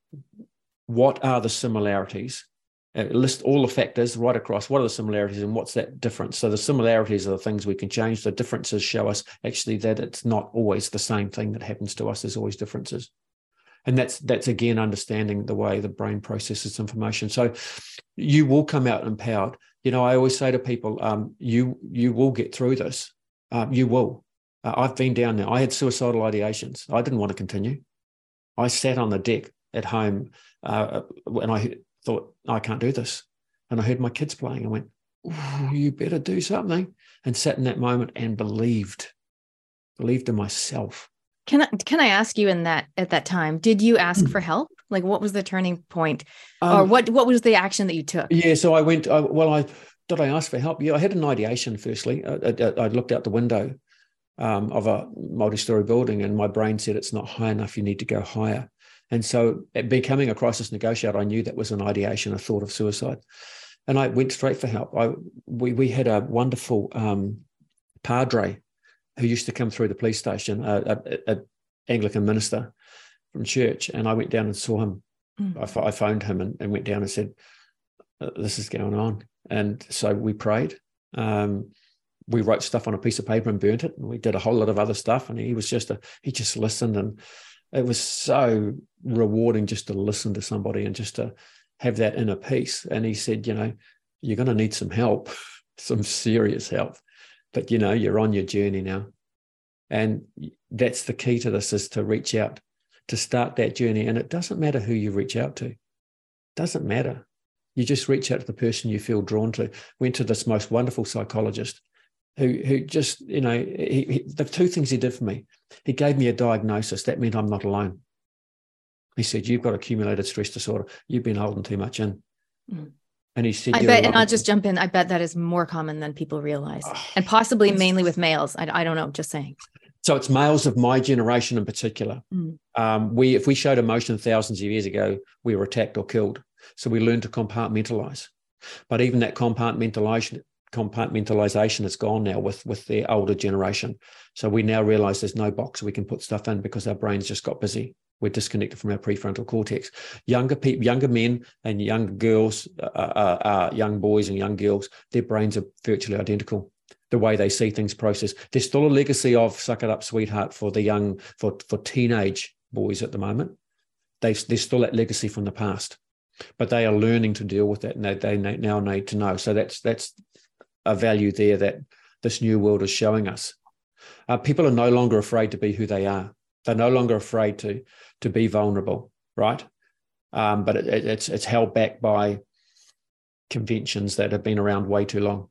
What are the similarities? Uh, list all the factors right across. What are the similarities and what's that difference? So the similarities are the things we can change. The differences show us actually that it's not always the same thing that happens to us. There's always differences. And that's, that's again, understanding the way the brain processes information. So you will come out empowered. You know, I always say to people, um, you, you will get through this. Um, you will. Uh, I've been down there. I had suicidal ideations. I didn't want to continue. I sat on the deck at home uh, and I thought, I can't do this. And I heard my kids playing. I went, you better do something. And sat in that moment and believed, believed in myself. Can I, can I ask you in that, at that time, did you ask for help? Like what was the turning point um, or what, what was the action that you took? Yeah. So I went, I, well, I, did I ask for help? Yeah, I had an ideation firstly. I, I, I looked out the window um, of a multi-story building and my brain said, it's not high enough. You need to go higher. And so becoming a crisis negotiator, I knew that was an ideation, a thought of suicide. And I went straight for help. I we we had a wonderful um, padre who used to come through the police station, an Anglican minister from church. And I went down and saw him. Mm. I, I phoned him and, and went down and said, this is going on. And so we prayed. Um, we wrote stuff on a piece of paper and burnt it. And we did a whole lot of other stuff. And he was just, a, he just listened. And it was so rewarding just to listen to somebody and just to have that inner peace. And he said, you know, you're going to need some help, some serious help, but you know, you're on your journey now. And that's the key to this, is to reach out, to start that journey. And it doesn't matter who you reach out to. It doesn't matter. You just reach out to the person you feel drawn to. Went to this most wonderful psychologist who, who just, you know, he, he, the two things he did for me, he gave me a diagnosis. That meant I'm not alone. He said, you've got accumulated stress disorder. You've been holding too much in. Mm. And he said, I bet, and I'll just jump in. I bet that is more common than people realize, oh, and possibly mainly with males. I, I don't know, just saying. So it's males of my generation in particular. Mm. Um, we, if we showed emotion thousands of years ago, we were attacked or killed. So we learned to compartmentalize. But even that compartmentalization, compartmentalization is gone now with, with the older generation. So we now realize there's no box we can put stuff in because our brains just got busy. We're disconnected from our prefrontal cortex. Younger people, younger men and younger girls, uh, uh, uh, young boys and young girls, their brains are virtually identical. The way they see things processed. There's still a legacy of suck it up, sweetheart for the young, for, for teenage boys at the moment. They, there's still that legacy from the past, but they are learning to deal with that, and they, they now need to know. So that's that's a value there that this new world is showing us. Uh, people are no longer afraid to be who they are. They're no longer afraid to, to be vulnerable, right? Um, but it, it, it's it's held back by conventions that have been around way too long.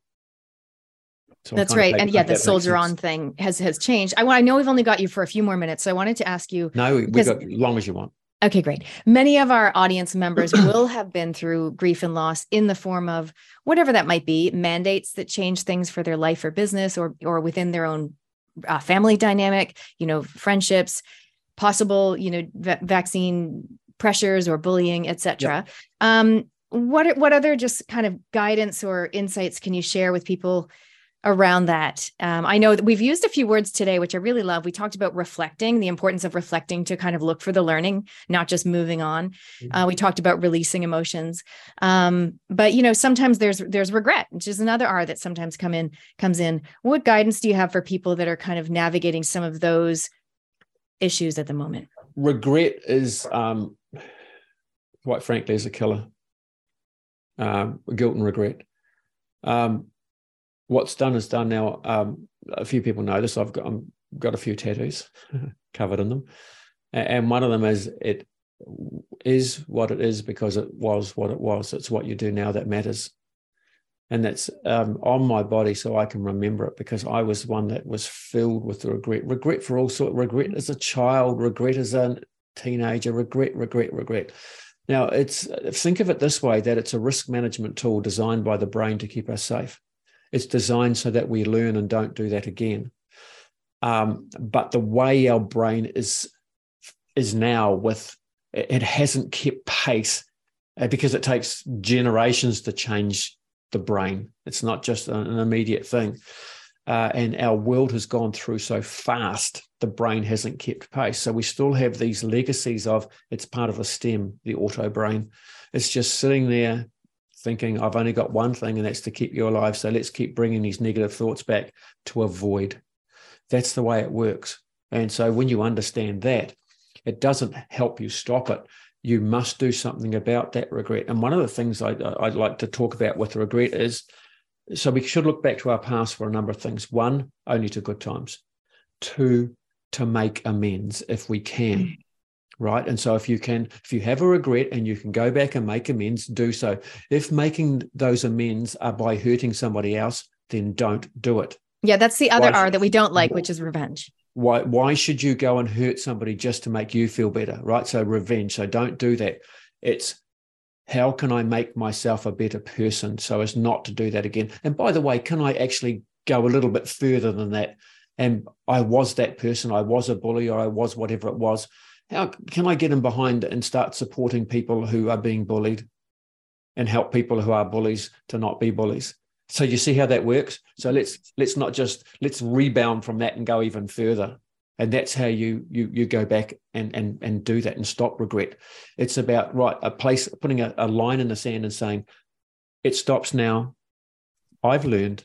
So That's right. And yeah, the soldier on thing has has changed. I, I know we've only got you for a few more minutes, so I wanted to ask you. No, we've got as long as you want. Okay, great. Many of our audience members will have been through grief and loss in the form of whatever that might be, mandates that change things for their life or business, or or within their own uh, family dynamic, you know, friendships, possible, you know, va- vaccine pressures or bullying, et cetera. Yep. Um, what what other just kind of guidance or insights can you share with people around that? Um, I know that we've used a few words today, which I really love. We talked about reflecting, the importance of reflecting to kind of look for the learning, not just moving on. Mm-hmm. Uh, we talked about releasing emotions. Um, but, you know, sometimes there's there's regret, which is another R that sometimes come in, comes in. What guidance do you have for people that are kind of navigating some of those issues at the moment? Regret is, um, quite frankly, is a killer. Um, guilt and regret. Um, What's done is done now. Um, a few people know this. I've got, I've got a few tattoos covered in them. And one of them is, it is what it is because it was what it was. It's what you do now that matters. And that's um, on my body so I can remember it, because I was one that was filled with regret. Regret for all sorts. Regret as a child, regret as a teenager, regret, regret, regret. Now, it's think of it this way, that it's a risk management tool designed by the brain to keep us safe. It's designed so that we learn and don't do that again. Um, but the way our brain is is now with, it hasn't kept pace because it takes generations to change the brain. It's not just an immediate thing. Uh, and our world has gone through so fast, the brain hasn't kept pace. So we still have these legacies of, it's part of a stem, the auto brain. It's just sitting there thinking, I've only got one thing, and that's to keep you alive. So let's keep bringing these negative thoughts back to avoid. That's the way it works. And so when you understand that, it doesn't help you stop it. You must do something about that regret. And one of the things I, I'd like to talk about with regret is, so we should look back to our past for a number of things. One, only to good times. Two, to make amends if we can. Right. And so if you can, if you have a regret and you can go back and make amends, do so. If making those amends are by hurting somebody else, then don't do it. Yeah, that's the other why, R that we don't like, which is revenge. Why, why should you go and hurt somebody just to make you feel better? Right. So revenge. So don't do that. It's, how can I make myself a better person so as not to do that again? And by the way, can I actually go a little bit further than that? And I was that person. I was a bully, or I was whatever it was. How can I get in behind and start supporting people who are being bullied and help people who are bullies to not be bullies? So you see how that works? So let's let's not just, let's rebound from that and go even further. And that's how you you you go back and and and do that and stop regret. It's about, right, a place, putting a, a line in the sand and saying, it stops now. I've learned.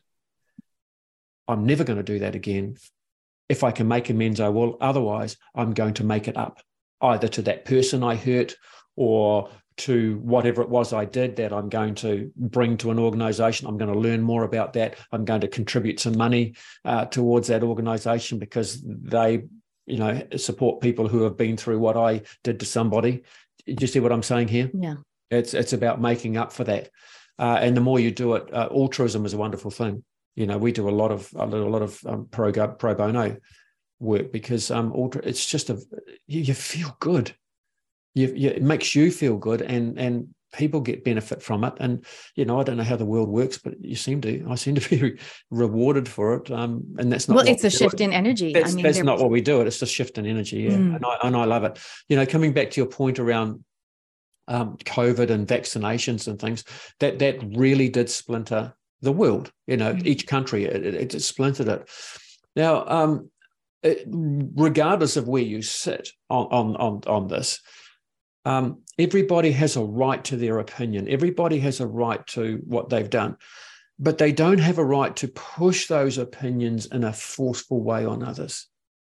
I'm never going to do that again. If I can make amends, I will. Otherwise, I'm going to make it up, either to that person I hurt or to whatever it was I did that I'm going to bring to an organization. I'm going to learn more about that. I'm going to contribute some money uh, towards that organization because they, you know, support people who have been through what I did to somebody. Do you see what I'm saying here? Yeah. It's it's about making up for that, uh, and the more you do it, uh, altruism is a wonderful thing. You know, we do a lot of a lot of um, pro pro bono work because um, it's just a you, you feel good. You, you, it makes you feel good, and and people get benefit from it. And you know, I don't know how the world works, but you seem to. I seem to be rewarded for it. Um, and that's not well. It's a we shift in energy. That's, I mean, that's there... not what we do. It. It's a shift in energy. Yeah, mm. and I and I love it. You know, coming back to your point around um, COVID and vaccinations and things, that that really did splinter the world. You know, mm. each country it, it, it splintered it. Now, um, it, regardless of where you sit on on on, on this. Um, everybody has a right to their opinion. Everybody has a right to what they've done, but they don't have a right to push those opinions in a forceful way on others.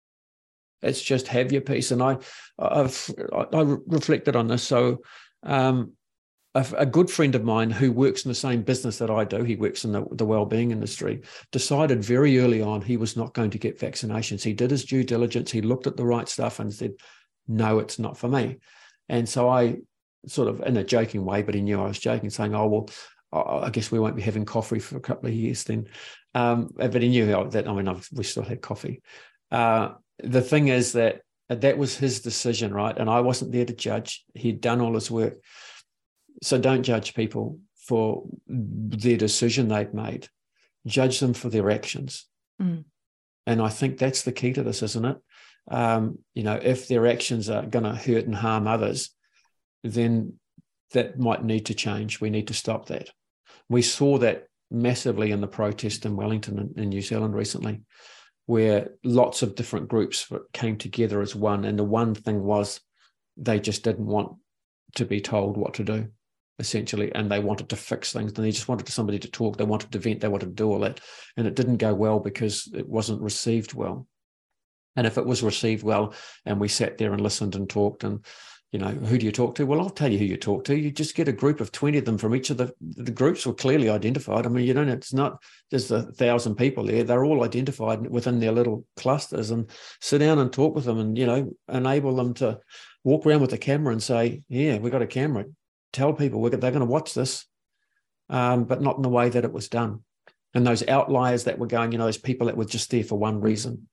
It's just have your peace. And I, I've I reflected on this. So, um, a, a good friend of mine who works in the same business that I do, he works in the, the well-being industry, decided very early on he was not going to get vaccinations. He did his due diligence. He looked at the right stuff and said, "No, it's not for me." And so I sort of, in a joking way, but he knew I was joking, saying, "Oh, well, I guess we won't be having coffee for a couple of years then." Um, but he knew that, I mean, I've, we still had coffee. Uh, the thing is that that was his decision, right? And I wasn't there to judge. He'd done all his work. So don't judge people for their decision they've made. Judge them for their actions. Mm. And I think that's the key to this, isn't it? Um, you know, if their actions are going to hurt and harm others, then that might need to change. We need to stop that. We saw that massively in the protest in Wellington in, in New Zealand recently, where lots of different groups came together as one. And the one thing was they just didn't want to be told what to do, essentially, and they wanted to fix things. And they just wanted somebody to talk. They wanted to vent. They wanted to do all that. And it didn't go well because it wasn't received well. And if it was received well and we sat there and listened and talked and, you know, who do you talk to? Well, I'll tell you who you talk to. You just get a group of twenty of them from each of the, the groups were clearly identified. I mean, you don't, it's not just a thousand people there. They're all identified within their little clusters, and sit down and talk with them and, you know, enable them to walk around with a camera and say, yeah, we got a camera. Tell people we're, they're going to watch this, um, but not in the way that it was done. And those outliers that were going, you know, those people that were just there for one reason,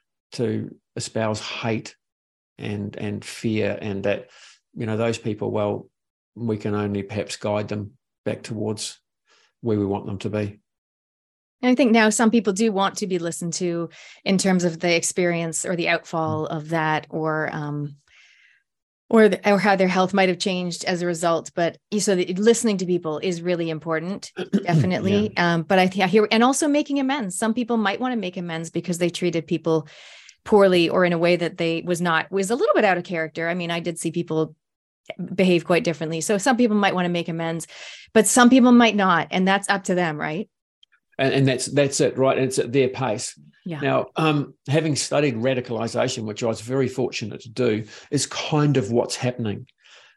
to espouse hate and and fear, and that, you know, those people, well, we can only perhaps guide them back towards where we want them to be. And I think now some people do want to be listened to in terms of the experience or the outfall of that, or um, or the, or how their health might have changed as a result. But so the, listening to people is really important, definitely. yeah. Um, but I think I hear, and also making amends. Some people might want to make amends because they treated people poorly or in a way that they was not, was a little bit out of character. I mean, I did see people behave quite differently. So some people might want to make amends, but some people might not. And that's up to them, right? And, and that's that's it, right? It's at their pace. Yeah. Now, um, having studied radicalization, which I was very fortunate to do, is kind of what's happening.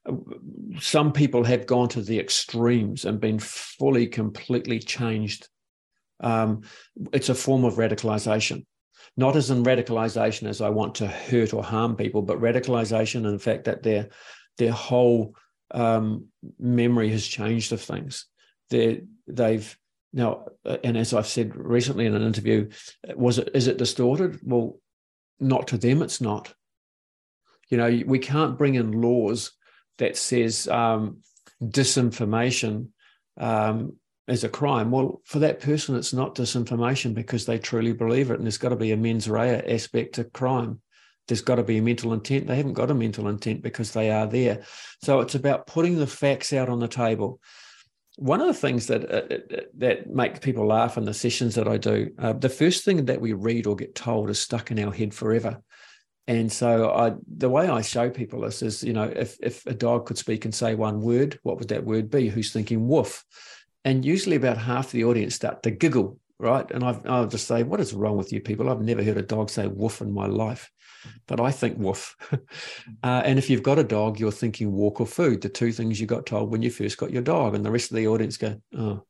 Some people have gone to the extremes and been fully, completely changed. Um, it's a form of radicalization. Not as in radicalization as I want to hurt or harm people, but radicalization in the fact that their their whole um, memory has changed of things. They're, they've now, and as I've said recently in an interview, was it is it distorted? Well, not to them, it's not. You know, we can't bring in laws that says um, disinformation um, is a crime. Well, for that person, it's not disinformation because they truly believe it. And there's got to be a mens rea aspect to crime. There's got to be a mental intent. They haven't got a mental intent because they are there. So it's about putting the facts out on the table. One of the things that uh, that make people laugh in the sessions that I do, uh, the first thing that we read or get told is stuck in our head forever. And so I, the way I show people this is, you know, if if a dog could speak and say one word, what would that word be? Who's thinking woof? And usually about half the audience start to giggle, right? And I've, I'll just say, what is wrong with you people? I've never heard a dog say woof in my life, but I think woof. uh, and if you've got a dog, you're thinking walk or food, the two things you got told when you first got your dog. And the rest of the audience go, oh,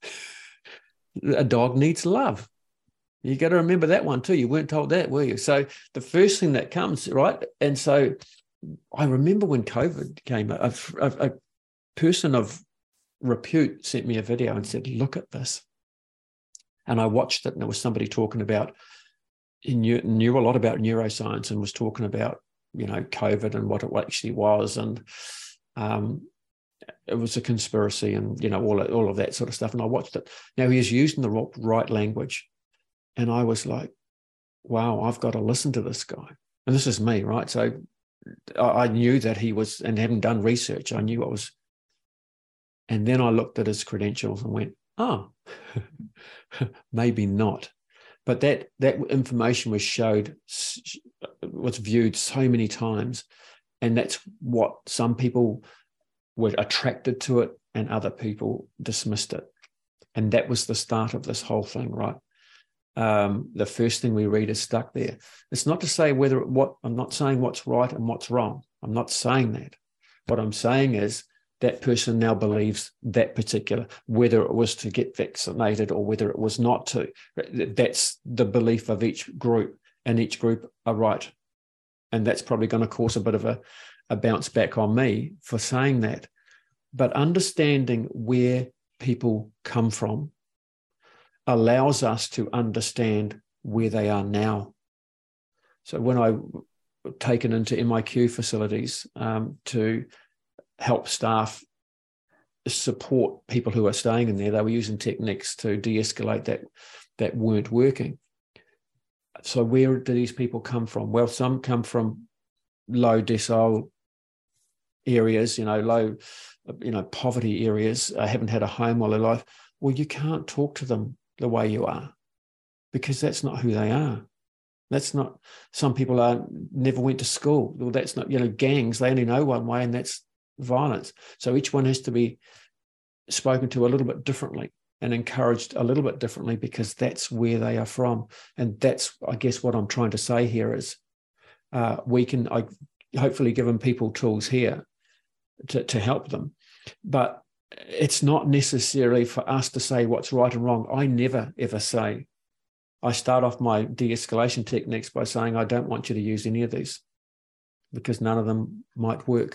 a dog needs love. You got to remember that one too. You weren't told that, were you? So the first thing that comes, right? And so I remember when COVID came, a, a, a person of repute sent me a video and said, look at this. And I watched it, and it was somebody talking about, he knew, knew a lot about neuroscience and was talking about, you know, COVID and what it actually was. And um, it was a conspiracy and, you know, all, all of that sort of stuff. And I watched it. Now, he is using the right language. And I was like, wow, I've got to listen to this guy. And this is me, right? So I, I knew that he was, and having done research, I knew what was. And then I looked at his credentials and went, oh, maybe not. But that that information was showed, was viewed so many times. And that's what some people were attracted to it and other people dismissed it. And that was the start of this whole thing, right? Um, the first thing we read is stuck there. It's not to say whether what, I'm not saying what's right and what's wrong. I'm not saying that. What I'm saying is that person now believes that particular, whether it was to get vaccinated or whether it was not to. That's the belief of each group, and each group are right. And that's probably going to cause a bit of a, a bounce back on me for saying that. But understanding where people come from allows us to understand where they are now. So when I was taken into M I Q facilities um, to help staff support people who are staying in there, they were using techniques to de-escalate that that weren't working. So where do these people come from? Well, some come from low decile areas, you know, low, you know, poverty areas, uh, haven't had a home all their life. Well, you can't talk to them the way you are, because that's not who they are. That's not, some people are never went to school. Well, that's not, you know, gangs, they only know one way, and that's violence. So each one has to be spoken to a little bit differently and encouraged a little bit differently, because that's where they are from. And that's, I guess, what I'm trying to say here is uh, we can I, hopefully give them people tools here to, to help them. But it's not necessarily for us to say what's right and wrong. I never, ever say. I start off my de-escalation techniques by saying, I don't want you to use any of these, because none of them might work,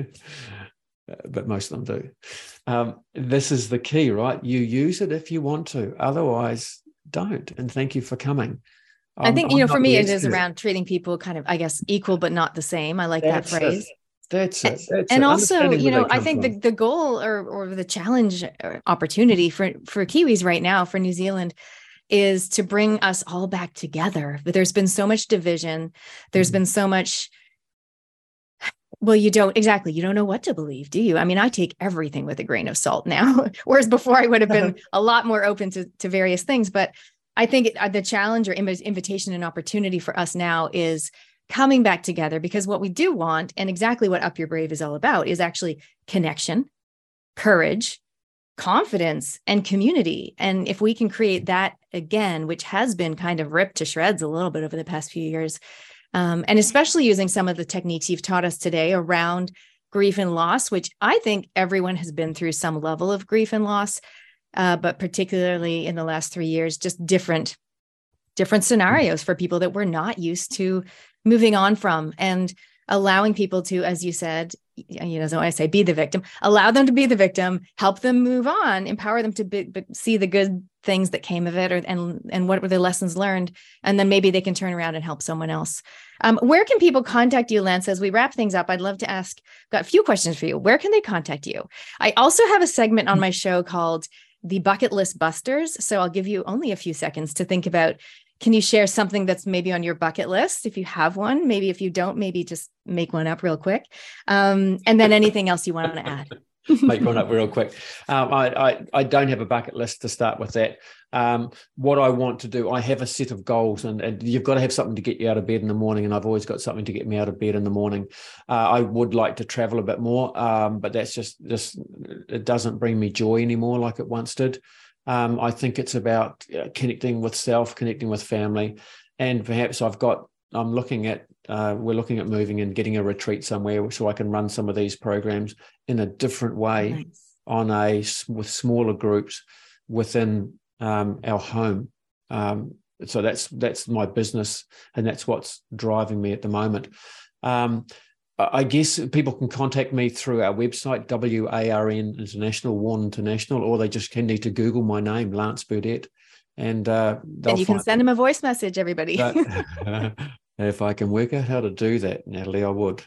but most of them do. Um, this is the key, right? You use it if you want to, otherwise don't. And thank you for coming. I'm, I think, you I'm know, for me, it expert. is around treating people kind of, I guess, equal, but not the same. I like That's that phrase. It. That's it. That's and it. also, you know, I think from. the, the goal or, or the challenge or opportunity for, for Kiwis right now, for New Zealand, is to bring us all back together. But there's been so much division. There's mm-hmm. been so much, well, you don't, exactly, you don't know what to believe, do you? I mean, I take everything with a grain of salt now, whereas before I would have been a lot more open to, to various things. But I think it, the challenge or invitation and opportunity for us now is coming back together, because what we do want, and exactly what Up Your Brave is all about, is actually connection, courage, confidence, and community. And if we can create that again, which has been kind of ripped to shreds a little bit over the past few years, um, and especially using some of the techniques you've taught us today around grief and loss, which I think everyone has been through some level of grief and loss, uh, but particularly in the last three years, just different, different scenarios for people that we're not used to moving on from, and allowing people to, as you said, you know, so I say, be the victim, allow them to be the victim, help them move on, empower them to be, but see the good things that came of it, or, and, and what were the lessons learned. And then maybe they can turn around and help someone else. Um, where can people contact you, Lance? As we wrap things up, I'd love to ask, got a few questions for you. Where can they contact you? I also have a segment on my show called the Bucket List Busters. So I'll give you only a few seconds to think about, can you share something that's maybe on your bucket list? If you have one, maybe if you don't, maybe just make one up real quick. Um, and then anything else you want to add. Make one up real quick. Um, I, I, I don't have a bucket list to start with that. Um, what I want to do, I have a set of goals, and, and you've got to have something to get you out of bed in the morning. And I've always got something to get me out of bed in the morning. Uh, I would like to travel a bit more, um, but that's just, just, it doesn't bring me joy anymore like it once did. Um, I think it's about connecting with self, connecting with family, and perhaps I've got, I'm looking at, uh, we're looking at moving and getting a retreat somewhere so I can run some of these programs in a different way, nice. on a, with smaller groups within um, our home. Um, so that's, that's my business, and that's what's driving me at the moment. Um, I guess people can contact me through our website, W A R N International, Warn International, or they just can need to Google my name, Lance Burdett, and uh, and you can send them a voice message, everybody. But, if I can work out how to do that, Natalie, I would.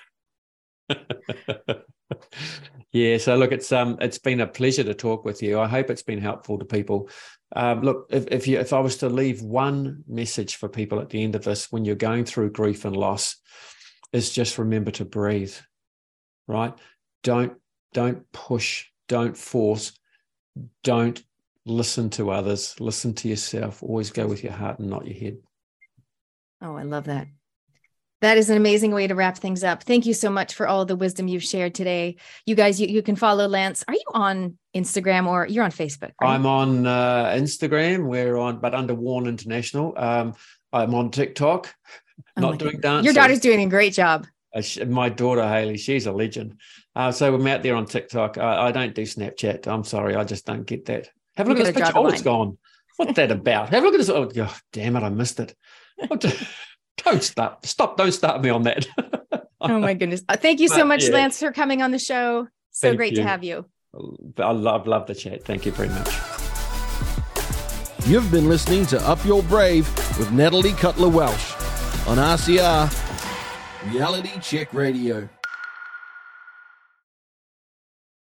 Yeah, so look, it's um, it's been a pleasure to talk with you. I hope it's been helpful to people. Um, look, if if you if I was to leave one message for people at the end of this, when you're going through grief and loss, is just remember to breathe. Right? Don't don't push, don't force, don't listen to others. Listen to yourself. Always go with your heart and not your head. Oh, I love that. That is an amazing way to wrap things up. Thank you so much for all the wisdom you've shared today. You guys, you, you can follow Lance. Are you on Instagram or you're on Facebook? Right? I'm on uh, Instagram. We're on, but under Warn International. Um, I'm on TikTok, oh not doing dances. Your daughter's doing a great job. Uh, she, my daughter, Haley, she's a legend. Uh, so I'm out there on TikTok. I, I don't do Snapchat. I'm sorry. I just don't get that. Have a look at this picture. Oh, it's gone. What's that about? Have a look at this. Oh, oh damn it. I missed it. Don't stop. Stop. Don't start me on that. Oh, my goodness. Uh, thank you so but, much, yeah. Lance, for coming on the show. So thank great you. to have you. I love, love the chat. Thank you very much. You've been listening to Up Your Brave with Natalie Cutler Welsh on R C R Reality Check Radio.